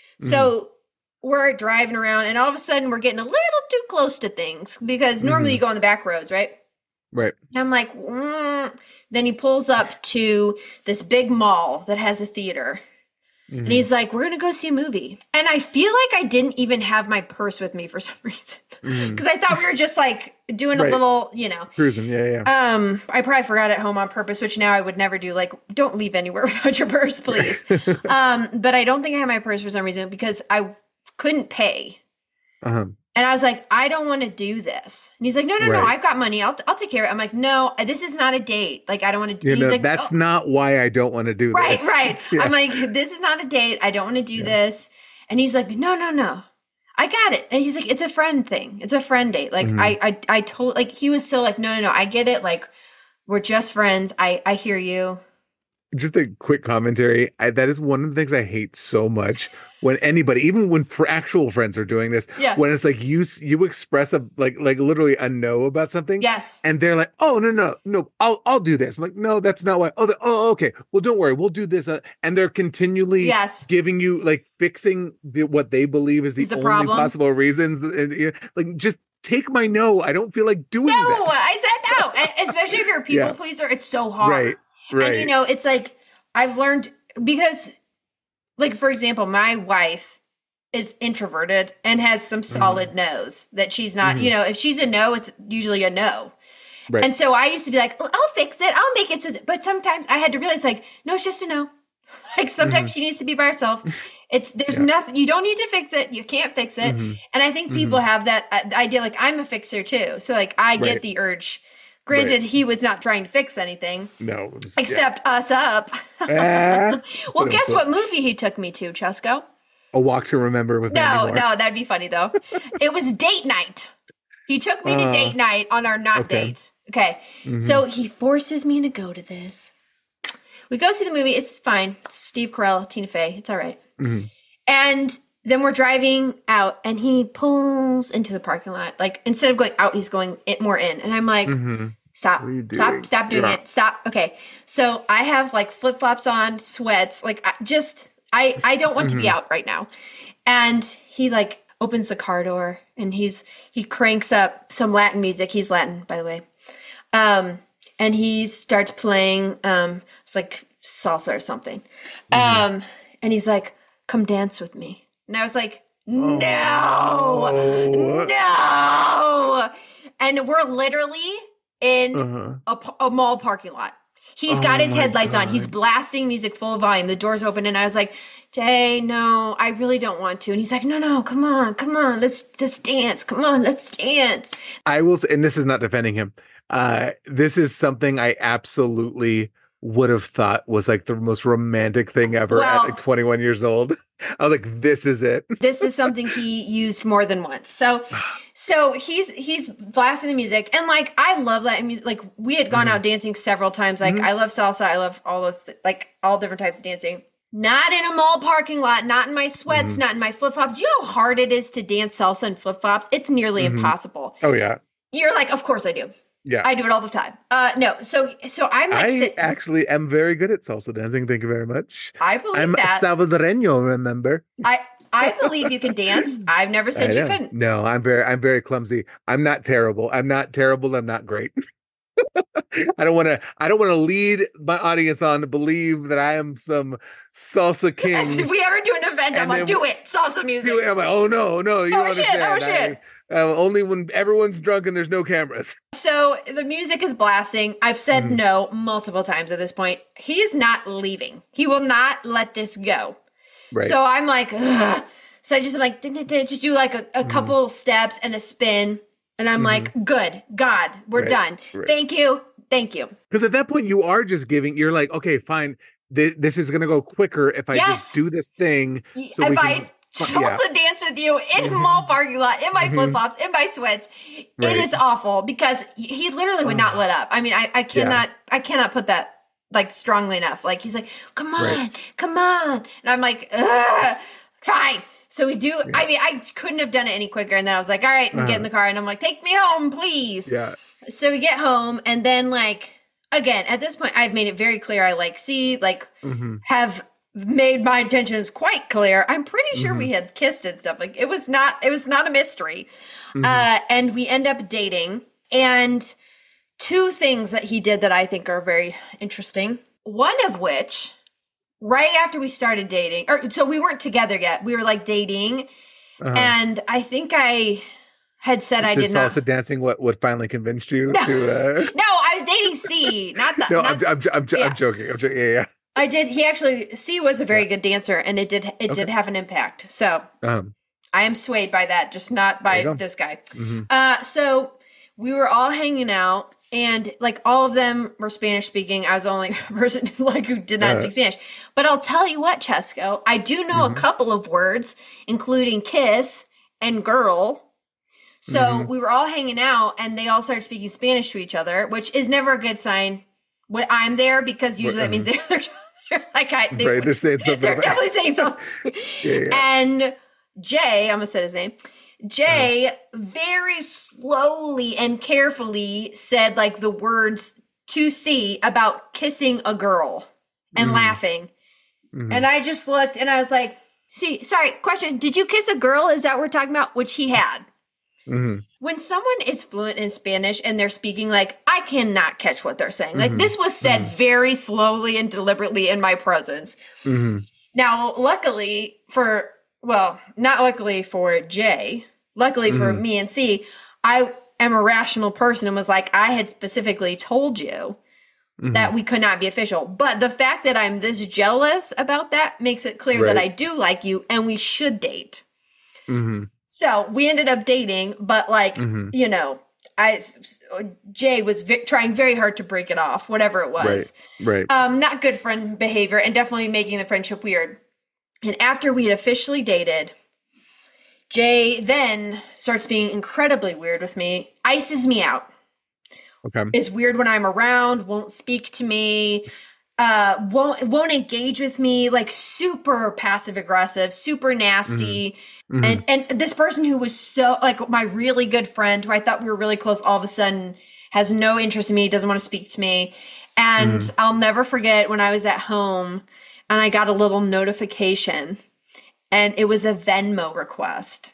So we're driving around and all of a sudden we're getting a little too close to things because normally Mhm. you go on the back roads, right? Right. And I'm like, mm. Then he pulls up to this big mall that has a theater. Mhm. And he's like, we're going to go see a movie. And I feel like I didn't even have my purse with me for some reason. Mhm. Because I thought we were just like doing a Right. little, you know. Cruising. Yeah. Yeah. Um, I probably forgot at home on purpose, which now I would never do. Like, don't leave anywhere without your purse, please. um, but I don't think I had my purse for some reason because I couldn't pay. Uh-huh. And I was like, I don't want to do this. And he's like, no, no, no, Right. I've got money. I'll, I'll take care of it. I'm like, no, this is not a date. Like, I don't want to do You He's know, like, that's "Oh." not why I don't want to do Right, this. right. Yeah. I'm like, this is not a date. I don't want to do this. And he's like, no, no, no. I got it. And he's like, it's a friend thing. It's a friend date. Like, Mhm. I, I, I told, like, he was so like, no, no, no, I get it. Like, we're just friends. I, I hear you. Just a quick commentary. I, that is one of the things I hate so much when anybody, even when for actual friends are doing this, Yeah. when it's like you s- you express a like like literally a no about something, Yes. and they're like, oh no no no, I'll I'll do this. I'm like, no, that's not why. Oh the, oh okay, well don't worry, we'll do this. Uh, and they're continually Yes. giving you like fixing the, what they believe is the, Is the only problem. possible reasons. And you know, like just take my no. I don't feel like doing No, that. I said no. And especially if you're a people Yeah. pleaser, it's so hard. Right. Right. And you know, it's like I've learned because, like, for example, my wife is introverted and has some Mm-hmm. solid no's that she's not, Mhm. you know, if she's a no, it's usually a no. Right. And so I used to be like, "Oh, I'll fix it. I'll make it. So but sometimes I had to realize, like, no, it's just a no. Like sometimes she needs to be by herself. It's there's Mm-hmm. Yeah. nothing. You don't need to fix it. You can't fix it. Mhm. And I think people have that uh, idea. Like I'm a fixer too. So like I get Right. the urge. Granted, he was not trying to fix anything No. it was- yeah. except us up. Ah, Well, quote, guess unquote. what movie he took me to, Chesco? A Walk to Remember with No, Mandy Moore. no, that'd be funny though. It was date night. He took me to Uh, date night on our not okay. date. Okay. Mhm. So he forces me to go to this. We go see the movie. It's fine. It's Steve Carell, Tina Fey. It's all right. Mhm. And then we're driving out and he pulls into the parking lot. Like instead of going out, he's going in, more in. And I'm like, Mhm. stop, What are you doing? stop, stop doing Yeah. it. Stop. Okay. So I have like flip flops on, sweats. Like I just, I, I don't want to be out right now. And he like opens the car door and he's, he cranks up some Latin music. He's Latin, by the way. Um, and he starts playing, um, it's like salsa or something. Um, and he's like, come dance with me. And I was like, no, Oh. no. And we're literally in Uh-huh. a, p- a mall parking lot. He's got Oh his my headlights on. He's God. blasting music full volume. The door's open. And I was like, Jay, no, I really don't want to. And he's like, no, no, come on, come on, let's let's dance. Come on, let's dance. I will say, and this is not defending him. Uh, this is something I absolutely would have thought was like the most romantic thing ever Well, at like twenty-one years old. I was like, this is it. This is something he used more than once. So so he's he's blasting the music. And like I love that music. Like we had gone Mhm. out dancing several times. Like Mhm. I love salsa. I love all those th- like all different types of dancing. Not in a mall parking lot, not in my sweats, Mhm. not in my flip-flops. You know how hard it is to dance salsa in flip-flops? It's nearly Mhm. impossible. Oh yeah. You're like, of course I do. Yeah. I do it all the time. Uh no, so so I'm like I sit- actually am very good at salsa dancing. Thank you very much. I believe I'm that. Salvadoreño, remember? I I believe you can dance. I've never said I you know. couldn't. No, I'm very I'm very clumsy. I'm not terrible. I'm not terrible. I'm not great. I don't want to I don't want to lead my audience on to believe that I am some salsa As if king. we ever do an event, I'm And like, then- do it. Salsa music. I'm like, oh no, no, you Oh, don't shit, oh, understand. I- uh, only when everyone's drunk and there's no cameras. So the music is blasting. I've said Mhm. no multiple times at this point. He is not leaving. He will not let this go. Right. So I'm like, ugh. So I just am like, "Dun, dun, dun," just do like a, a Mhm. couple steps and a spin. And I'm Mhm. like, good, God, we're Right, done. right. Thank you. Thank you. Because at that point you are just giving. You're like, okay, fine. Th- this is gonna go quicker if I Yes. just do this thing. So if we I can. salsa yeah. dance with you in a Mhm. mall parking lot, in my Mhm. flip flops, in my sweats, Right. it is awful because he literally would not let up. I mean, I, I cannot, I cannot put that like strongly enough. Like he's like, come on, Right. come on, and I'm like, ugh, fine. So we do. I mean, I couldn't have done it any quicker. And then I was like, all right, and get in Uh-huh. the car, and I'm like, take me home, please. Yeah. So we get home, and then like again, at this point, I've made it very clear. I like see like Mhm. have made my intentions quite clear. I'm pretty sure Mhm. we had kissed and stuff. Like it was not it was not a mystery. Mhm. Uh and we end up dating. And two things that he did that I think are very interesting. One of which, right after we started dating, or so we weren't together yet. We were like dating. Uh-huh. And I think I had said I Is did not. salsa dancing what what finally convinced you No. to? Uh... No, I was dating C, not the. No, not I'm, I'm, I'm, yeah. I'm joking. I'm joking. Yeah, yeah. I did. He actually C was a very good dancer, and it did it did Okay. have an impact. So Um, I am swayed by that, just not There by you go. this guy. mhm. Uh, so we were all hanging out, and like all of them were Spanish speaking. I was the only person like who did not Uh. speak Spanish. But I'll tell you what, Chesco, I do know Mhm. a couple of words, including kiss and girl. So Mhm. we were all hanging out, and they all started speaking Spanish to each other, which is never a good sign when I'm there because usually that means they're, they're like I. They, Right, they're saying something. they're about- definitely saying something. Yeah, yeah. And Jay, I'm gonna say his name. Jay very slowly and carefully said like the words to C about kissing a girl and Mhm. laughing. Mhm. And I just looked and I was like, see, sorry, question. Did you kiss a girl? Is that what we're talking about? Which he had. Mhm. When someone is fluent in Spanish and they're speaking, like, I cannot catch what they're saying. Like, Mhm. this was said very slowly and deliberately in my presence. Mhm. Now, luckily for, well, not luckily for Jay, luckily for Mhm. me and C, I am a rational person and was like, I had specifically told you Mhm. that we could not be official. But the fact that I'm this jealous about that makes it clear that Right. I do like you and we should date. Mhm. So we ended up dating, but like, Mhm. you know, I Jay was vi- trying very hard to break it off, whatever it was. Right. Right. Um, not good friend behavior and definitely making the friendship weird. And after we had officially dated, Jay then starts being incredibly weird with me, ices me out. Okay. Is weird when I'm around, won't speak to me, uh, won't won't engage with me, like super passive aggressive, super nasty. Mhm. And and this person who was so like my really good friend who I thought we were really close, all of a sudden has no interest in me, doesn't want to speak to me. And Mhm. I'll never forget when I was at home and I got a little notification and it was a Venmo request.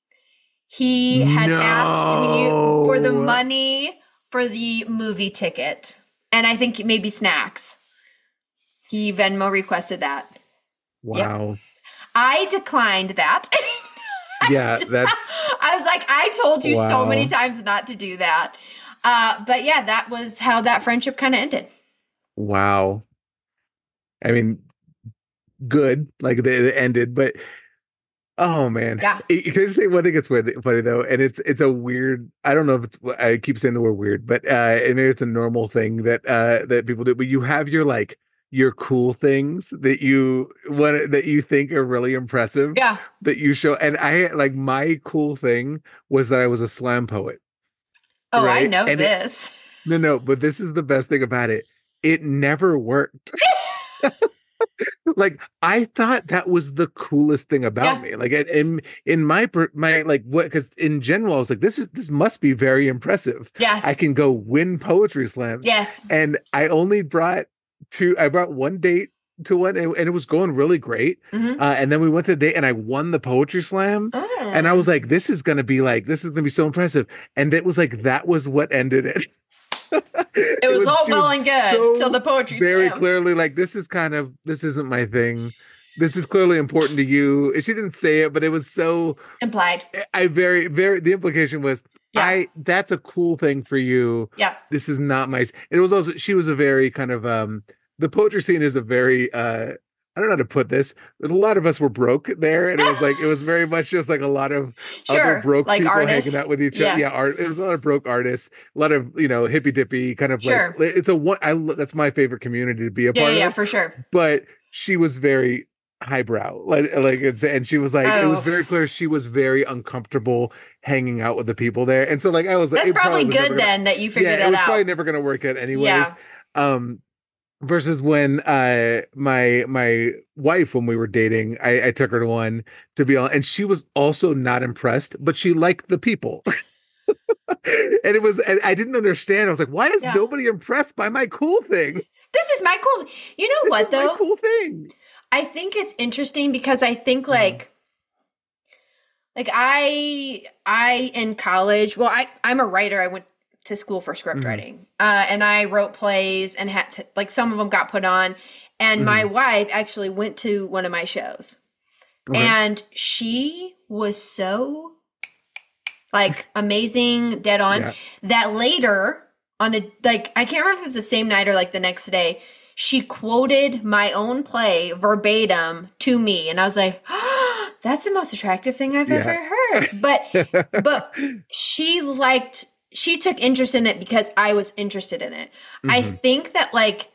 He had asked me for the No. money for the movie ticket and I think maybe snacks. He Venmo requested that. Wow. I declined that. Yeah, that's I was like, I told you so Wow. many times not to do that. Uh, but yeah, that was how that friendship kind of ended. wow. I mean, good, like that it ended, but oh man. Yeah. It- Can I just say one thing that's weird, funny though? And it's it's a weird, I don't know if it's, I keep saying the word weird, but uh and maybe it's a normal thing that uh that people do, but you have your like your cool things that you what that you think are really impressive. Yeah. That you show. And I like my cool thing was that I was a slam poet. Oh, right? I know And it- this. no, no, but this is the best thing about it. It never worked. Like I thought that was the coolest thing about Yeah. me. Like in in my per- my like what because in general I was like this is this must be very impressive. Yes. I can go win poetry slams. Yes. And I only brought two. I brought one date to one, and, and it was going really great. Mhm. Uh, and then we went to the date, and I won the poetry slam. Oh. And I was like, this is gonna be like this is gonna be so impressive. And it was like that was what ended it. It was all she well was and good so till the poetry very slam. clearly like this is kind of this isn't my thing. This is clearly important to you. She didn't say it, but it was so Implied. I very very the implication was Yeah. I that's a cool thing for you. Yeah. This is not my it was also she was a very kind of um the poetry scene is a very uh I don't know how to put this. A lot of us were broke there, and it was like it was very much just like a lot of Sure. other broke Like people artists. hanging out with each Yeah. other. Yeah, art. It was a lot of broke artists, a lot of you know hippy dippy kind of Sure. like it's a one. I lo- that's my favorite community to be a Yeah, part yeah, of. for sure. But she was very highbrow, like like it's and she was like it was Oh. very clear she was very uncomfortable hanging out with the people there, and so like I was like That's it probably was never good gonna- then that you figured yeah, that it was out. probably never going to work out anyways. Yeah. Um, versus when uh my my wife when we were dating, I, I took her to one to be on, and she was also not impressed, but she liked the people. And it was, and I didn't understand. I was like, why is Yeah. nobody impressed by my cool thing? This is my cool. You know This what is though? my cool thing. I think it's interesting because I Mm-hmm. think like like I I in college, well I I'm a writer. I went to school for script Mhm. writing. Uh and I wrote plays and had to, like some of them got put on, and my Mm-hmm. wife actually went to one of my shows. Okay. And she was so like amazing, dead on, Yeah. that later on a like I can't remember if it's the same night or like the next day, she quoted my own play verbatim to me, and I was like, oh, that's the most attractive thing I've Yeah. ever heard. But but she liked she took interest in it because I was interested in it. I Mhm. think that like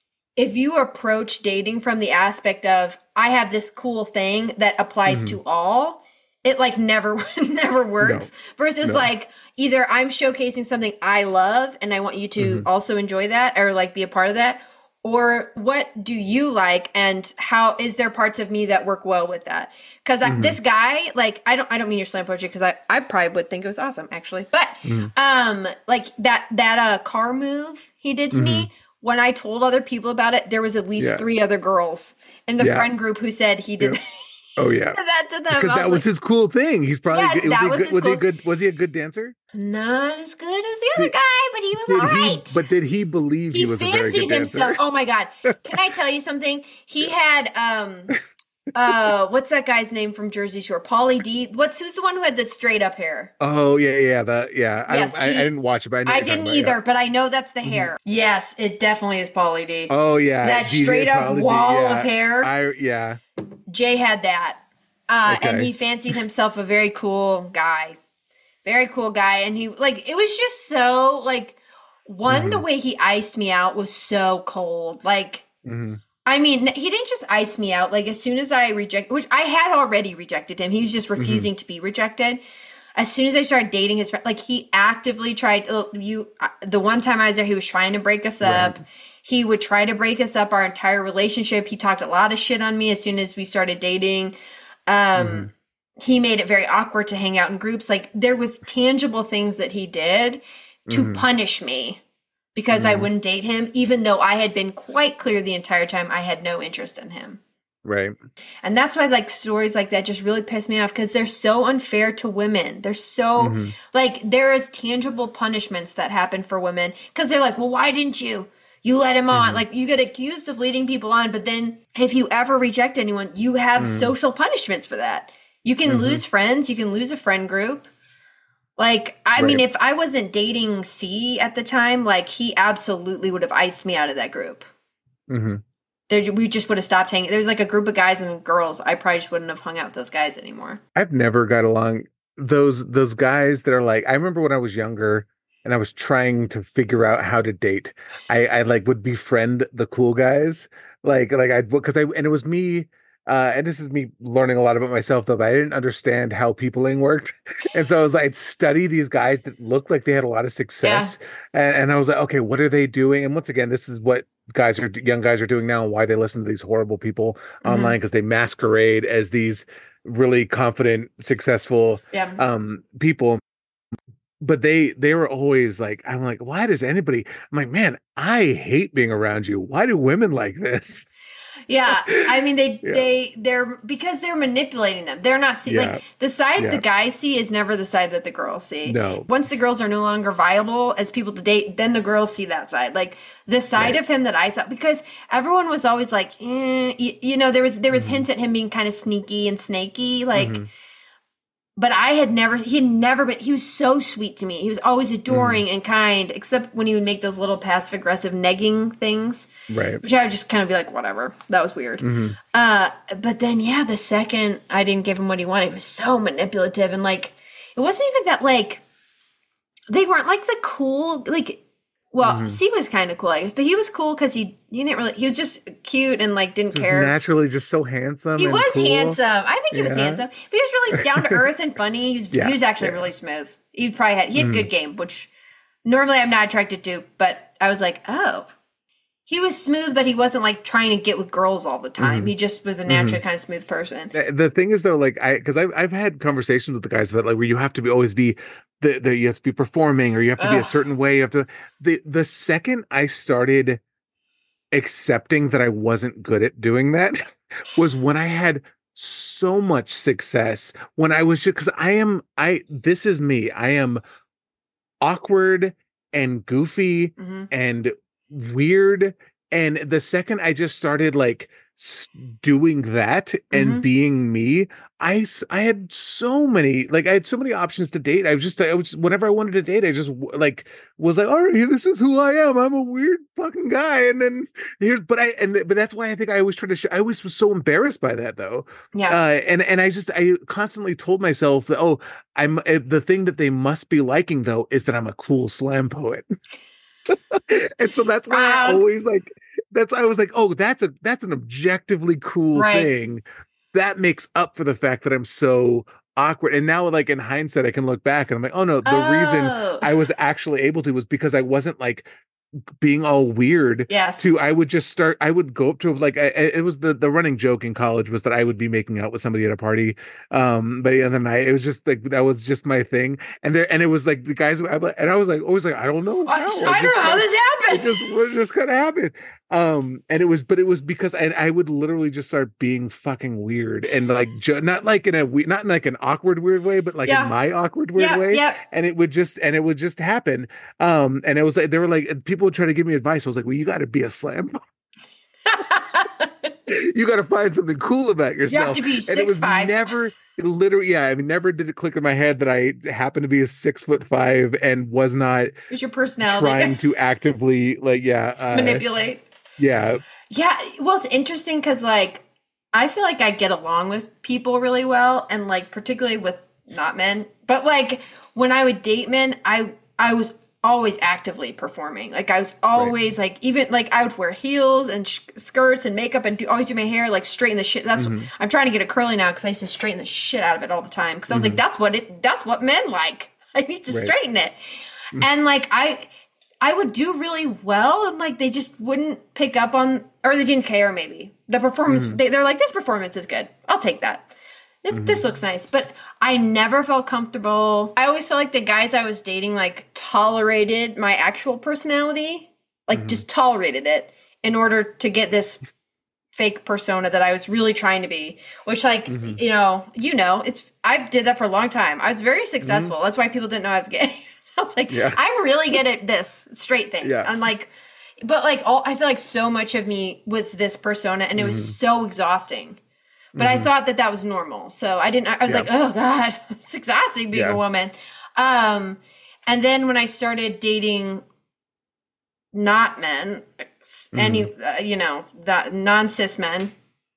if you approach dating from the aspect of I have this cool thing that applies Mhm. to all, it like never never works. Versus No. like either I'm showcasing something I love and I want you to Mhm. also enjoy that or like be a part of that, or what do you like and how is there parts of me that work well with that? Because Mhm. this guy, like I don't I don't mean your slam poetry because I I probably would think it was awesome actually, but Mhm. um like that that uh car move he did to me. When I told other people about it, there was at least Yeah. three other girls in the Yeah. friend group who said he did Yeah. Oh yeah. that to them. Because I that was like, his cool thing. He's probably Yes, good. Was, that he, was good, his was he a cool- good was he a good dancer? not as good as the other Did- guy, but he was Did all he right. but did he believe he, he was a very fancied good dancer? himself. Oh my god! Can I tell you something? He had um, uh, what's that guy's name from Jersey Shore? Pauly D. What's who's the one who had the straight up hair? Oh yeah, yeah, that yeah. Yes, I, I, I he- didn't watch it, but I, know I what you're didn't talking about, either, but I know that's the hair. Yes, it definitely is Pauly D. yeah. Oh yeah, That D J straight up probably did, wall yeah. of hair. I yeah. Jay had that. Uh, and Okay. he fancied himself a very cool guy. Very cool guy. And he, like, it was just so, like, one, Mm-hmm. the way he iced me out was so cold. Like, hmm I mean, he didn't just ice me out. Like, as soon as I rejected, which I had already rejected him, he was just refusing to be rejected. As soon as I started dating his friend, like, he actively tried, uh, you, uh, the one time I was there, he was trying to break us up. He would try to break us up our entire relationship. He talked a lot of shit on me as soon as we started dating. Um, he made it very awkward to hang out in groups. Like there was tangible things that he did to Mhm. punish me because I Mhm. wouldn't date him, even though I had been quite clear the entire time I had no interest in him. Right. And that's why like stories like that just really piss me off because they're so unfair to women. They're so Mhm. like there is tangible punishments that happen for women because they're like, well, why didn't you? You let him on. Mhm. Like you get accused of leading people on, but then if you ever reject anyone, you have Mhm. social punishments for that. You can Mhm. lose friends. You can lose a friend group. Like, I mean, Right. if I wasn't dating C at the time, like he absolutely would have iced me out of that group. hmm there we just would have stopped hanging. There's like a group of guys and girls. I probably just wouldn't have hung out with those guys anymore. I've never got along those those guys that are like, I remember when I was younger and I was trying to figure out how to date. I, I like would befriend the cool guys. Like like I because I and it was me uh and this is me learning a lot about myself though, but I didn't understand how peopling worked. And so I was like, I'd study these guys that looked like they had a lot of success. Yeah. And, and I was like, okay, what are they doing? And once again, this is what guys are young guys are doing now and why they listen to these horrible people mm-hmm. online, because they masquerade as these really confident, successful yeah. um people. But they they were always like, I'm like, why does anybody I'm like, man, I hate being around you. Why do women like this? Yeah. I mean they yeah. they they're because they're manipulating them. They're not see yeah. like the side yeah. the guys see is never the side that the girls see. No. Once the girls are no longer viable as people to date, then the girls see that side. Like the side right. of him that I saw, because everyone was always like, eh, you, you know, there was there was mm-hmm. hints at him being kind of sneaky and snaky, like mm-hmm. But I had never, he had never been, he was so sweet to me. He was always adoring mm. and kind, except when he would make those little passive aggressive negging things. Right. Which I would just kind of be like, whatever. That was weird. Mm-hmm. Uh, but then, yeah, the second I didn't give him what he wanted, it was so manipulative. And like, it wasn't even that like, they weren't like the cool, like, well, mm-hmm. C was kind of cool, I guess, but he was cool because he, he didn't really, he was just cute and like didn't care. Naturally just so handsome. He and was cool. handsome. I think he yeah. was handsome. But he was really down to earth and funny. He was, yeah. he was actually yeah. really smooth. He probably had, he had mm-hmm. good game, which normally I'm not attracted to, but I was like, oh. He was smooth, but he wasn't like trying to get with girls all the time. Mm-hmm. He just was a naturally mm-hmm. kind of smooth person. The thing is though, like I, because I've I've had conversations with the guys about like where you have to be always be the, the you have to be performing or you have to Ugh. be a certain way. You have to the the second I started accepting that I wasn't good at doing that was when I had so much success. When I was just because I am I this is me. I am awkward and goofy mm-hmm. and weird, and the second I just started like doing that and mm-hmm. being me, I I had so many like I had so many options to date. I was just I was whenever I wanted to date, I just like was like, all right, this is who I am. I'm a weird fucking guy, and then here's but I and but that's why I think I always tried to show, I always was so embarrassed by that though. Yeah, uh, and and I just I constantly told myself that oh I'm uh, the thing that they must be liking though is that I'm a cool slam poet. And so that's why wow. I always like that's I was like, oh, that's a that's an objectively cool right. thing that makes up for the fact that I'm so awkward. And now like in hindsight I can look back and I'm like, oh no, the oh. reason I was actually able to was because I wasn't like being all weird. Yes. To I would just start I would go up to like I, it was the the running joke in college was that I would be making out with somebody at a party um but the other night it was just like that was just my thing, and there and it was like the guys and I was like always like I don't know how. I, I don't know how this happened. It just it just kind of happened um and it was but it was because I, I would literally just start being fucking weird and like ju- not like in a we not in like an awkward weird way but like yeah. in my awkward weird yeah, way yeah. and it would just and it would just happen um and it was like they were like people would try to give me advice. I was like, well, you got to be a slam. You got to find something cool about yourself. You have to be six and it was five. Never, literally, yeah. I mean, never did it click in my head that I happened to be a six foot five and was not. It's your personality trying to actively, like, yeah, uh, manipulate. Yeah, yeah. Well, it's interesting because, like, I feel like I get along with people really well, and like particularly with not men. But like when I would date men, I I was. always actively performing. Like I was always right. like, even like I would wear heels and sh- skirts and makeup and do, always do my hair, like straighten the shit. That's mm-hmm. what, I'm trying to get it curly now because I used to straighten the shit out of it all the time. Cause I was mm-hmm. like, that's what it, that's what men like. I need to right. straighten it. Mm-hmm. And like, I, I would do really well. And like, they just wouldn't pick up on, or they didn't care maybe the performance. Mm-hmm. They, they're like, this performance is good. I'll take that. It, mm-hmm. This looks nice, but I never felt comfortable. I always felt like the guys I was dating like tolerated my actual personality, like mm-hmm. just tolerated it in order to get this fake persona that I was really trying to be. Which, like mm-hmm. you know, you know, it's I did that for a long time. I was very successful. Mm-hmm. That's why people didn't know I was gay. So I was like, yeah. I'm really good at this straight thing. Yeah. I'm like, but like all I feel like so much of me was this persona, and it mm-hmm. was so exhausting. But mm-hmm. I thought that that was normal. So I didn't, I was yeah. like, oh God, it's exhausting being yeah. a woman. Um, and then when I started dating not men, mm-hmm. any, uh, you know, the non-cis men,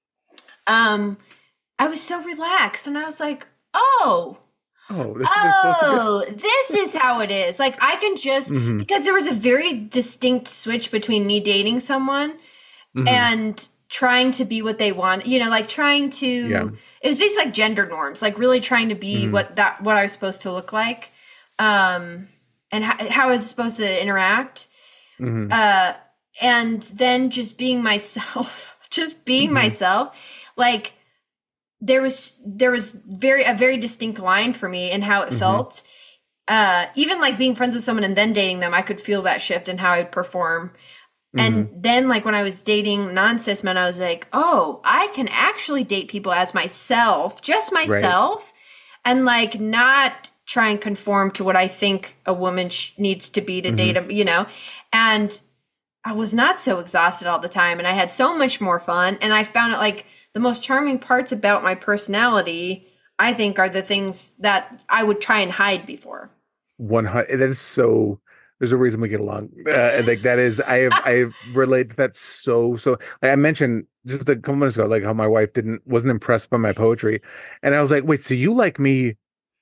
um, I was so relaxed. And I was like, oh, Oh, this oh, is this is how it is. Like I can just, mm-hmm. because there was a very distinct switch between me dating someone mm-hmm. and trying to be what they want, you know, like trying to, yeah. it was basically like gender norms, like really trying to be mm-hmm. what that, what I was supposed to look like. Um, and how, how I was supposed to interact. Mm-hmm. Uh, and then just being myself, just being mm-hmm. myself, like, there was there was very a very distinct line for me in how it mm-hmm. felt. Uh, even like being friends with someone and then dating them, I could feel that shift in how I'd perform. Mm-hmm. And then like when I was dating non-cis men, I was like, oh, I can actually date people as myself, just myself, right. and like not try and conform to what I think a woman sh- needs to be to mm-hmm. date a, you know. And I was not so exhausted all the time, and I had so much more fun. And I found it like the most charming parts about my personality, I think, are the things that I would try and hide before. One hundred. That is so. There's a reason we get along. Uh, and like that is, I have, I relate to that so so. Like I mentioned just a couple minutes ago, like how my wife didn't wasn't impressed by my poetry, and I was like, wait, so you like me?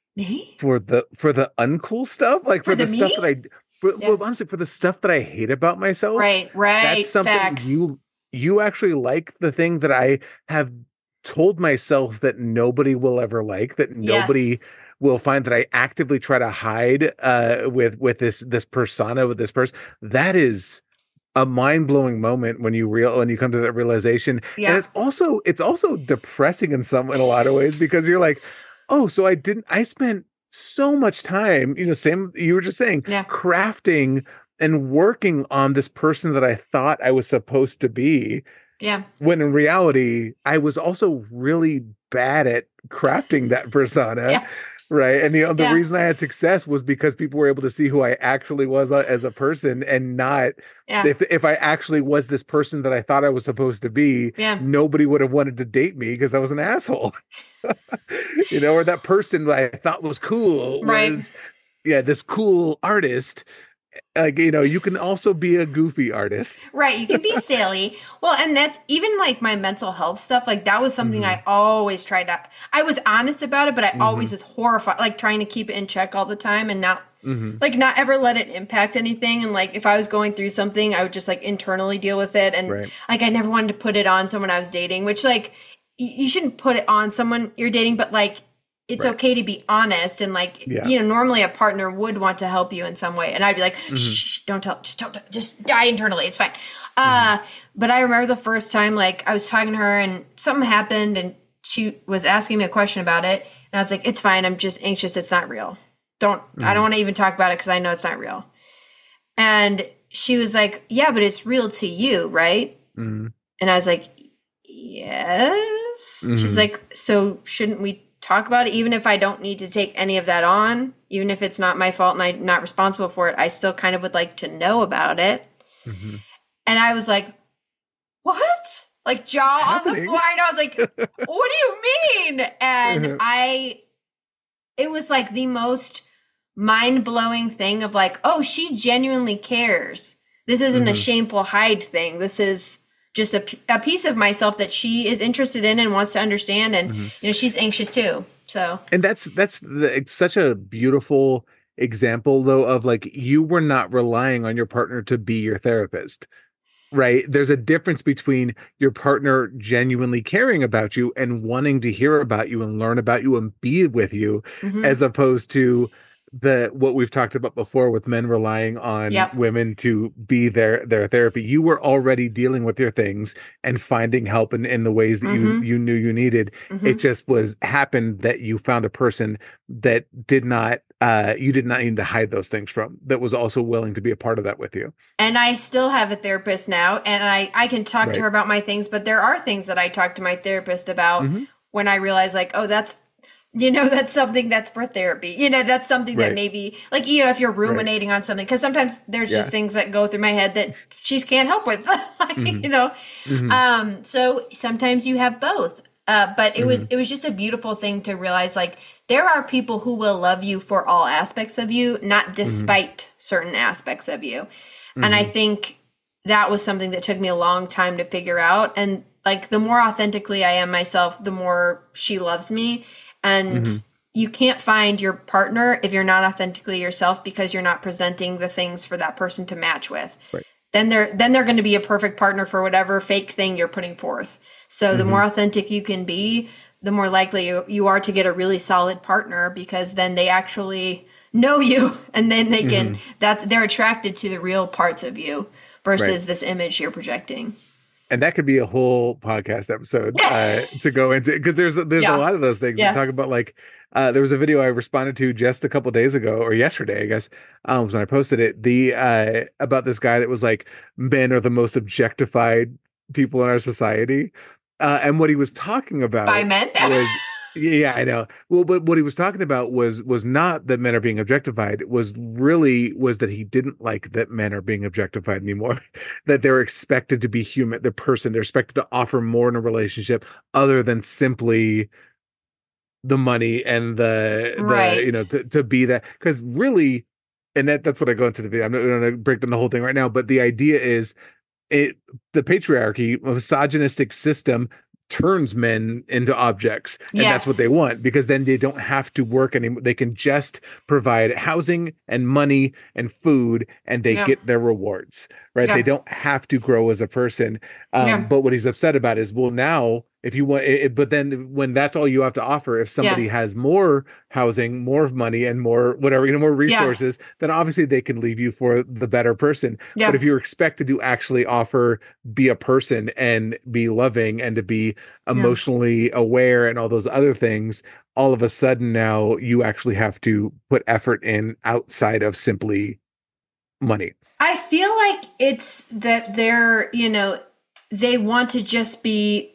Me for the for the uncool stuff, like for, for the, the stuff that I, for, yeah. well, honestly, for the stuff that I hate about myself. Right, right. That's something Facts. you. You actually like the thing that I have told myself that nobody will ever like, that nobody yes. will find, that I actively try to hide uh, with with this this persona, with this person. That is a mind-blowing moment when you real when you come to that realization. Yeah. And it's also it's also depressing in some in a lot of ways, because you're like, oh, so I didn't I spent so much time, you know, same you were just saying, yeah. crafting and working on this person that I thought I was supposed to be. Yeah. When in reality, I was also really bad at crafting that persona. Yeah. Right. And the, the yeah. reason I had success was because people were able to see who I actually was uh, as a person, and not yeah. if if I actually was this person that I thought I was supposed to be, yeah. nobody would have wanted to date me because I was an asshole. You know, or that person that I thought was cool right. was, yeah, this cool artist. Like, you know, you can also be a goofy artist. Right. You can be silly. Well, and that's even like my mental health stuff. Like that was something mm-hmm. I always tried to, I was honest about it, but I mm-hmm. always was horrified, like trying to keep it in check all the time and not mm-hmm. like not ever let it impact anything. And like, if I was going through something, I would just like internally deal with it. And right. like, I never wanted to put it on someone I was dating, which like, y- you shouldn't put it on someone you're dating, but like, it's right. okay to be honest. And like, yeah. you know, normally a partner would want to help you in some way. And I'd be like, mm-hmm. shh, don't tell, just don't, just die internally. It's fine. Uh, mm-hmm. But I remember the first time, like I was talking to her and something happened and she was asking me a question about it. And I was like, it's fine. I'm just anxious. It's not real. Don't, mm-hmm. I don't want to even talk about it because I know it's not real. And she was like, yeah, but it's real to you, right? Mm-hmm. And I was like, yes. Mm-hmm. She's like, so shouldn't we talk about it, even if I don't need to take any of that on, even if it's not my fault and I'm not responsible for it, I still kind of would like to know about it. Mm-hmm. And I was like, what? Like jaw on the floor. And I was like, what do you mean? And mm-hmm. I, it was like the most mind-blowing thing of like, oh, she genuinely cares. This isn't mm-hmm. a shameful hide thing. This is just a, a piece of myself that she is interested in and wants to understand. And, mm-hmm. you know, she's anxious too. So, and that's, that's the, it's such a beautiful example though, of like, you were not relying on your partner to be your therapist, right? There's a difference between your partner genuinely caring about you and wanting to hear about you and learn about you and be with you, mm-hmm. as opposed to the what we've talked about before with men relying on yep. women to be their their therapy. You were already dealing with your things and finding help in, in the ways that mm-hmm. you you knew you needed. Mm-hmm. It just was happened that you found a person that did not uh you did not need to hide those things from, that was also willing to be a part of that with you. And I still have a therapist now, and I I can talk right. to her about my things, but there are things that I talk to my therapist about mm-hmm. when I realize like, oh, that's you know, that's something that's for therapy. You know, that's something right. that maybe, like, you know, if you're ruminating right. on something, because sometimes there's yeah. just things that go through my head that she can't help with, like, mm-hmm. you know. Mm-hmm. Um, so sometimes you have both. Uh, but it mm-hmm. was it was just a beautiful thing to realize, like, there are people who will love you for all aspects of you, not despite mm-hmm. certain aspects of you. Mm-hmm. And I think that was something that took me a long time to figure out. And like the more authentically I am myself, the more she loves me. And mm-hmm. you can't find your partner if you're not authentically yourself, because you're not presenting the things for that person to match with. Right. Then they're then they're going to be a perfect partner for whatever fake thing you're putting forth. So mm-hmm. the more authentic you can be, the more likely you, you are to get a really solid partner, because then they actually know you, and then they can mm-hmm. that's they're attracted to the real parts of you versus right. this image you're projecting. And that could be a whole podcast episode uh, to go into, because there's there's yeah. a lot of those things. Yeah. We talk about, like, uh, there was a video I responded to just a couple days ago, or yesterday, I guess, um, was when I posted it. The uh, about this guy that was like, men are the most objectified people in our society, uh, and what he was talking about by men was. Yeah, I know. Well, but what he was talking about was was not that men are being objectified. It was really was that he didn't like that men are being objectified anymore. That they're expected to be human, the person. They're expected to offer more in a relationship other than simply the money and the, right. the you know, to, to be that. Because really, and that that's what I go into the video. I'm not going to break down the whole thing right now, but the idea is it the patriarchy, a misogynistic system, turns men into objects, and yes. that's what they want, because then they don't have to work anymore. They can just provide housing and money and food, and they yeah. get their rewards, right? Yeah. They don't have to grow as a person. Um, yeah. But what he's upset about is, well, now if you want it, but then when that's all you have to offer, if somebody yeah. has more housing, more money, and more whatever, you know, more resources, yeah. then obviously they can leave you for the better person. Yeah. But if you're expected to actually offer, be a person and be loving and to be emotionally yeah. aware and all those other things, all of a sudden now you actually have to put effort in outside of simply money. I feel like it's that they're, you know, they want to just be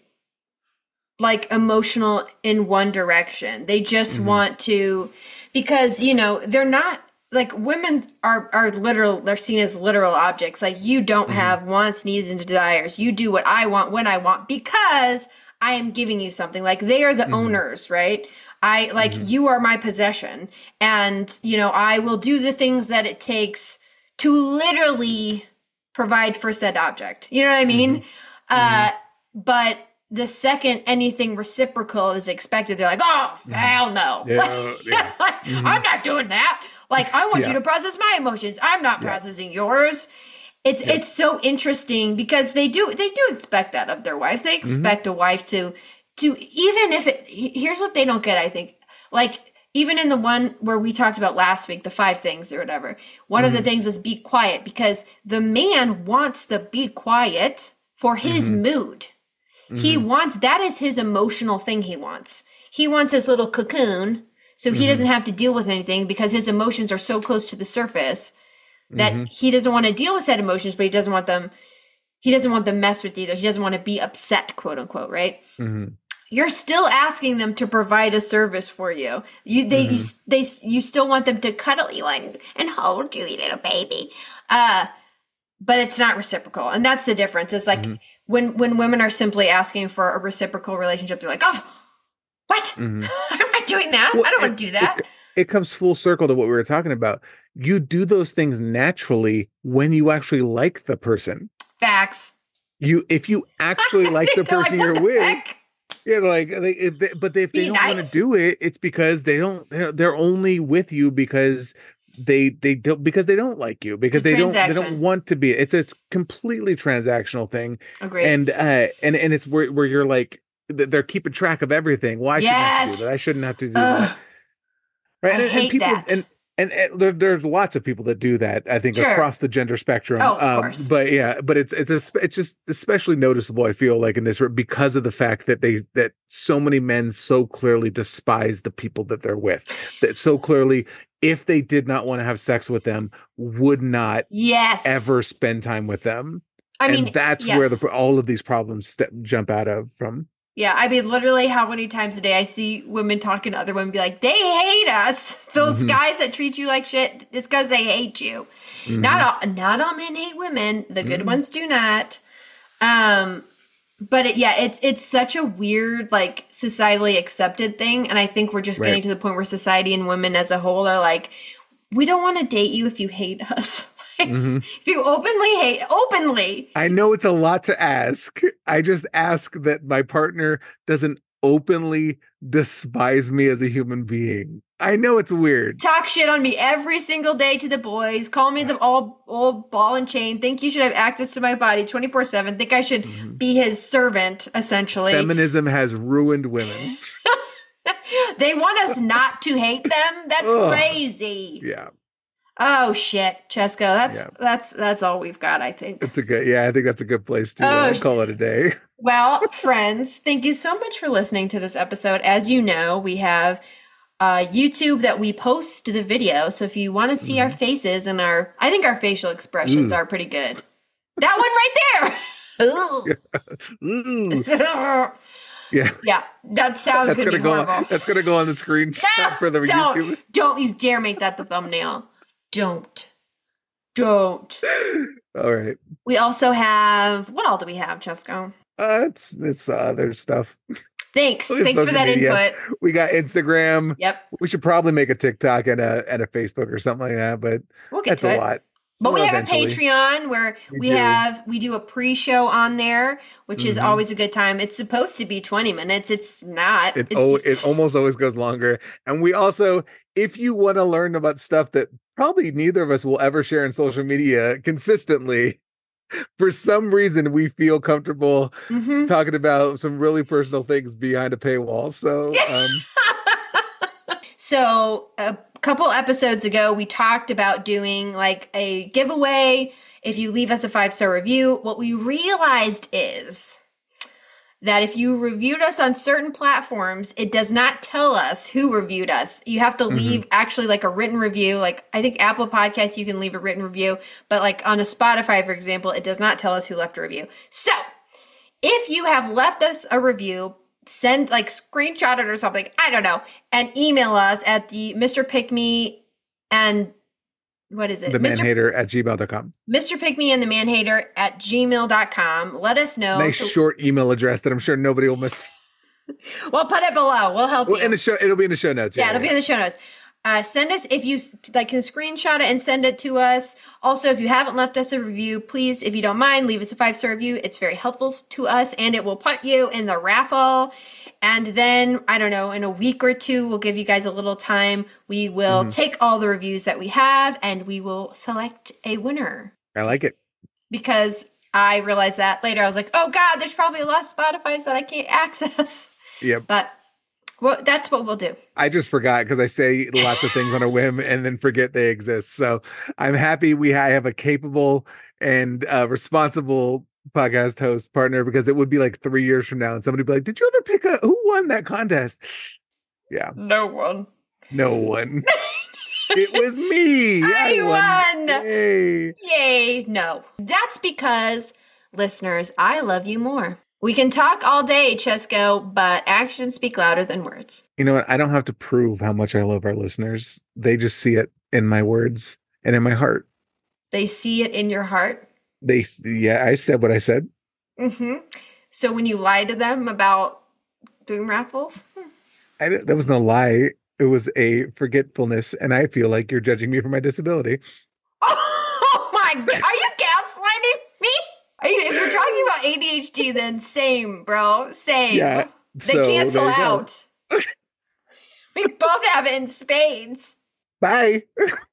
like emotional in one direction. They just mm-hmm. want to, because, you know, they're not like, women are, are literal. They're seen as literal objects. Like, you don't mm-hmm. have wants, needs, and desires. You do what I want when I want, because I am giving you something. Like, they are the mm-hmm. owners, right? I like, mm-hmm. you are my possession, and, you know, I will do the things that it takes to literally provide for said object. You know what I mean? Mm-hmm. Uh, mm-hmm. But the second anything reciprocal is expected, they're like, oh, mm-hmm. hell no. Yeah, yeah. mm-hmm. I'm not doing that. Like, I want yeah. you to process my emotions. I'm not yeah. processing yours. It's yeah. it's so interesting, because they do they do expect that of their wife. They expect mm-hmm. a wife to to even if it, here's what they don't get, I think. Like, even in the one where we talked about last week, the five things or whatever, one mm-hmm. of the things was be quiet, because the man wants the be quiet for his mm-hmm. mood. Mm-hmm. He wants, that is his emotional thing he wants. He wants his little cocoon, so he mm-hmm. doesn't have to deal with anything, because his emotions are so close to the surface that mm-hmm. he doesn't want to deal with said emotions, but he doesn't want them, he doesn't want them mess with either. He doesn't want to be upset, quote unquote, right? Mm-hmm. You're still asking them to provide a service for you. You, they, mm-hmm. you, they, you still want them to cuddle you and, and hold you, little baby. Uh, but it's not reciprocal. And that's the difference. It's like, mm-hmm. when, when women are simply asking for a reciprocal relationship, they're like, oh, what? Mm-hmm. I'm not doing that. Well, I don't want to do that. It, it comes full circle to what we were talking about. You do those things naturally when you actually like the person. Facts. You, if you actually like the person like, you're with, heck? Yeah, like, they, if they, but if they Be don't nice. want to do it, it's because they don't. They're, they're only with you because they they don't because they don't like you, because they don't they don't want to be. It's a completely transactional thing. Agreed. And uh, and and it's where where you're like, they're keeping track of everything. Well, I shouldn't have to do that. I shouldn't have to do Ugh. that. Right? I and, hate and people, that. And, And, and there, there's lots of people that do that, I think, sure. across the gender spectrum. Oh, of um, course. But yeah, but it's it's a, it's just especially noticeable, I feel like, in this, because of the fact that they that so many men so clearly despise the people that they're with. That so clearly, if they did not want to have sex with them, would not yes. ever spend time with them. I and mean, that's yes. where the all of these problems step, jump out of from. Yeah, I mean, literally, how many times a day I see women talking to other women be like, they hate us. Those mm-hmm. guys that treat you like shit, it's because they hate you. Mm-hmm. Not all, not all men hate women. The good mm-hmm. ones do not. Um, but it, yeah, it's it's such a weird, like, societally accepted thing. And I think we're just right. getting to the point where society and women as a whole are like, we don't want to date you if you hate us. Mm-hmm. If you openly hate, openly. I know it's a lot to ask. I just ask that my partner doesn't openly despise me as a human being. I know it's weird. Talk shit on me every single day to the boys. Call me the all old ball and chain. Think you should have access to my body twenty-four seven. Think I should Mm-hmm. be his servant, essentially. Feminism has ruined women. They want us not to hate them? That's Ugh. crazy. Yeah. Oh shit, Chesko. That's Yeah. that's that's all we've got, I think. It's a good, yeah, I think that's a good place to Oh, uh, sh- call it a day. Well, friends, thank you so much for listening to this episode. As you know, we have uh, YouTube that we post the video. So if you want to see our faces and our, I think our facial expressions Ooh. are pretty good. That one right there. Ooh. Ooh. Yeah. Yeah, that sounds That's gonna, gonna be go on, horrible. that's gonna go on the screenshot for the don't, YouTube. don't you dare make that the thumbnail. Don't. Don't. All right. We also have, what all do we have, Chesko? Uh it's it's uh, other stuff. Thanks. We have Thanks for social that media. input. We got Instagram. Yep. We should probably make a TikTok and a and a Facebook or something like that, but We'll get that's to a it. lot. But we Well, have eventually. a Patreon where We we, do. have we do a pre-show on there, which is Mhm. always a good time. It's supposed to be twenty minutes. It's not. It it's, oh, it almost always goes longer. And we also, if you want to learn about stuff that probably neither of us will ever share in social media consistently, for some reason we feel comfortable Mhm. talking about some really personal things behind a paywall. So um So a couple episodes ago, we talked about doing like a giveaway if you leave us a five-star review. What we realized is that if you reviewed us on certain platforms, it does not tell us who reviewed us. You have to leave actually like a written review. Like I think Apple Podcasts, you can leave a written review, but like on a Spotify, for example, it does not tell us who left a review. So if you have left us a review, send like screenshot it or something, I don't know, and email us at the Mister Pick Me and what is it? the Mister manhater at gmail dot com. Mister Pick Me and the Manhater at gmail dot com. Let us know. Nice So- short email address that I'm sure nobody will miss. we'll put it below. We'll help Well, you. in the show, it'll be in the show notes. Yeah, it'll be in the show notes. Uh, send us if you like can screenshot it and send it to us. Also, if you haven't left us a review, please, if you don't mind, leave us a five star review. It's very helpful to us, and it will put you in the raffle. And then I don't know, in a week or two, we'll give you guys a little time. We will Mm-hmm. take all the reviews that we have, and we will select a winner. I like it. Because I realized that later, I was like, oh God, there's probably a lot of Spotify's that I can't access. Yep. But well, that's what we'll do. I just forgot because I say lots of things on a whim and then forget they exist. So I'm happy we ha- have a capable and uh, responsible podcast host partner, because it would be like three years from now and somebody would be like, did you ever pick a, who won that contest? Yeah, No one. no one. It was me. I won. Yay. Yay. No. That's because, listeners, I love you more. We can talk all day, Chesko, but actions speak louder than words. You know what? I don't have to prove how much I love our listeners. They just see it in my words and in my heart. They see it in your heart. They, yeah, I said what I said. Mm-hmm. So when you lie to them about doing raffles, I, that was no lie. It was a forgetfulness, and I feel like you're judging me for my disability. oh my God, are you gaslighting me? Are you? If you're talking about A D H D, then same, bro, same. Yeah, They so cancel there you go. out. We both have it in spades. Bye.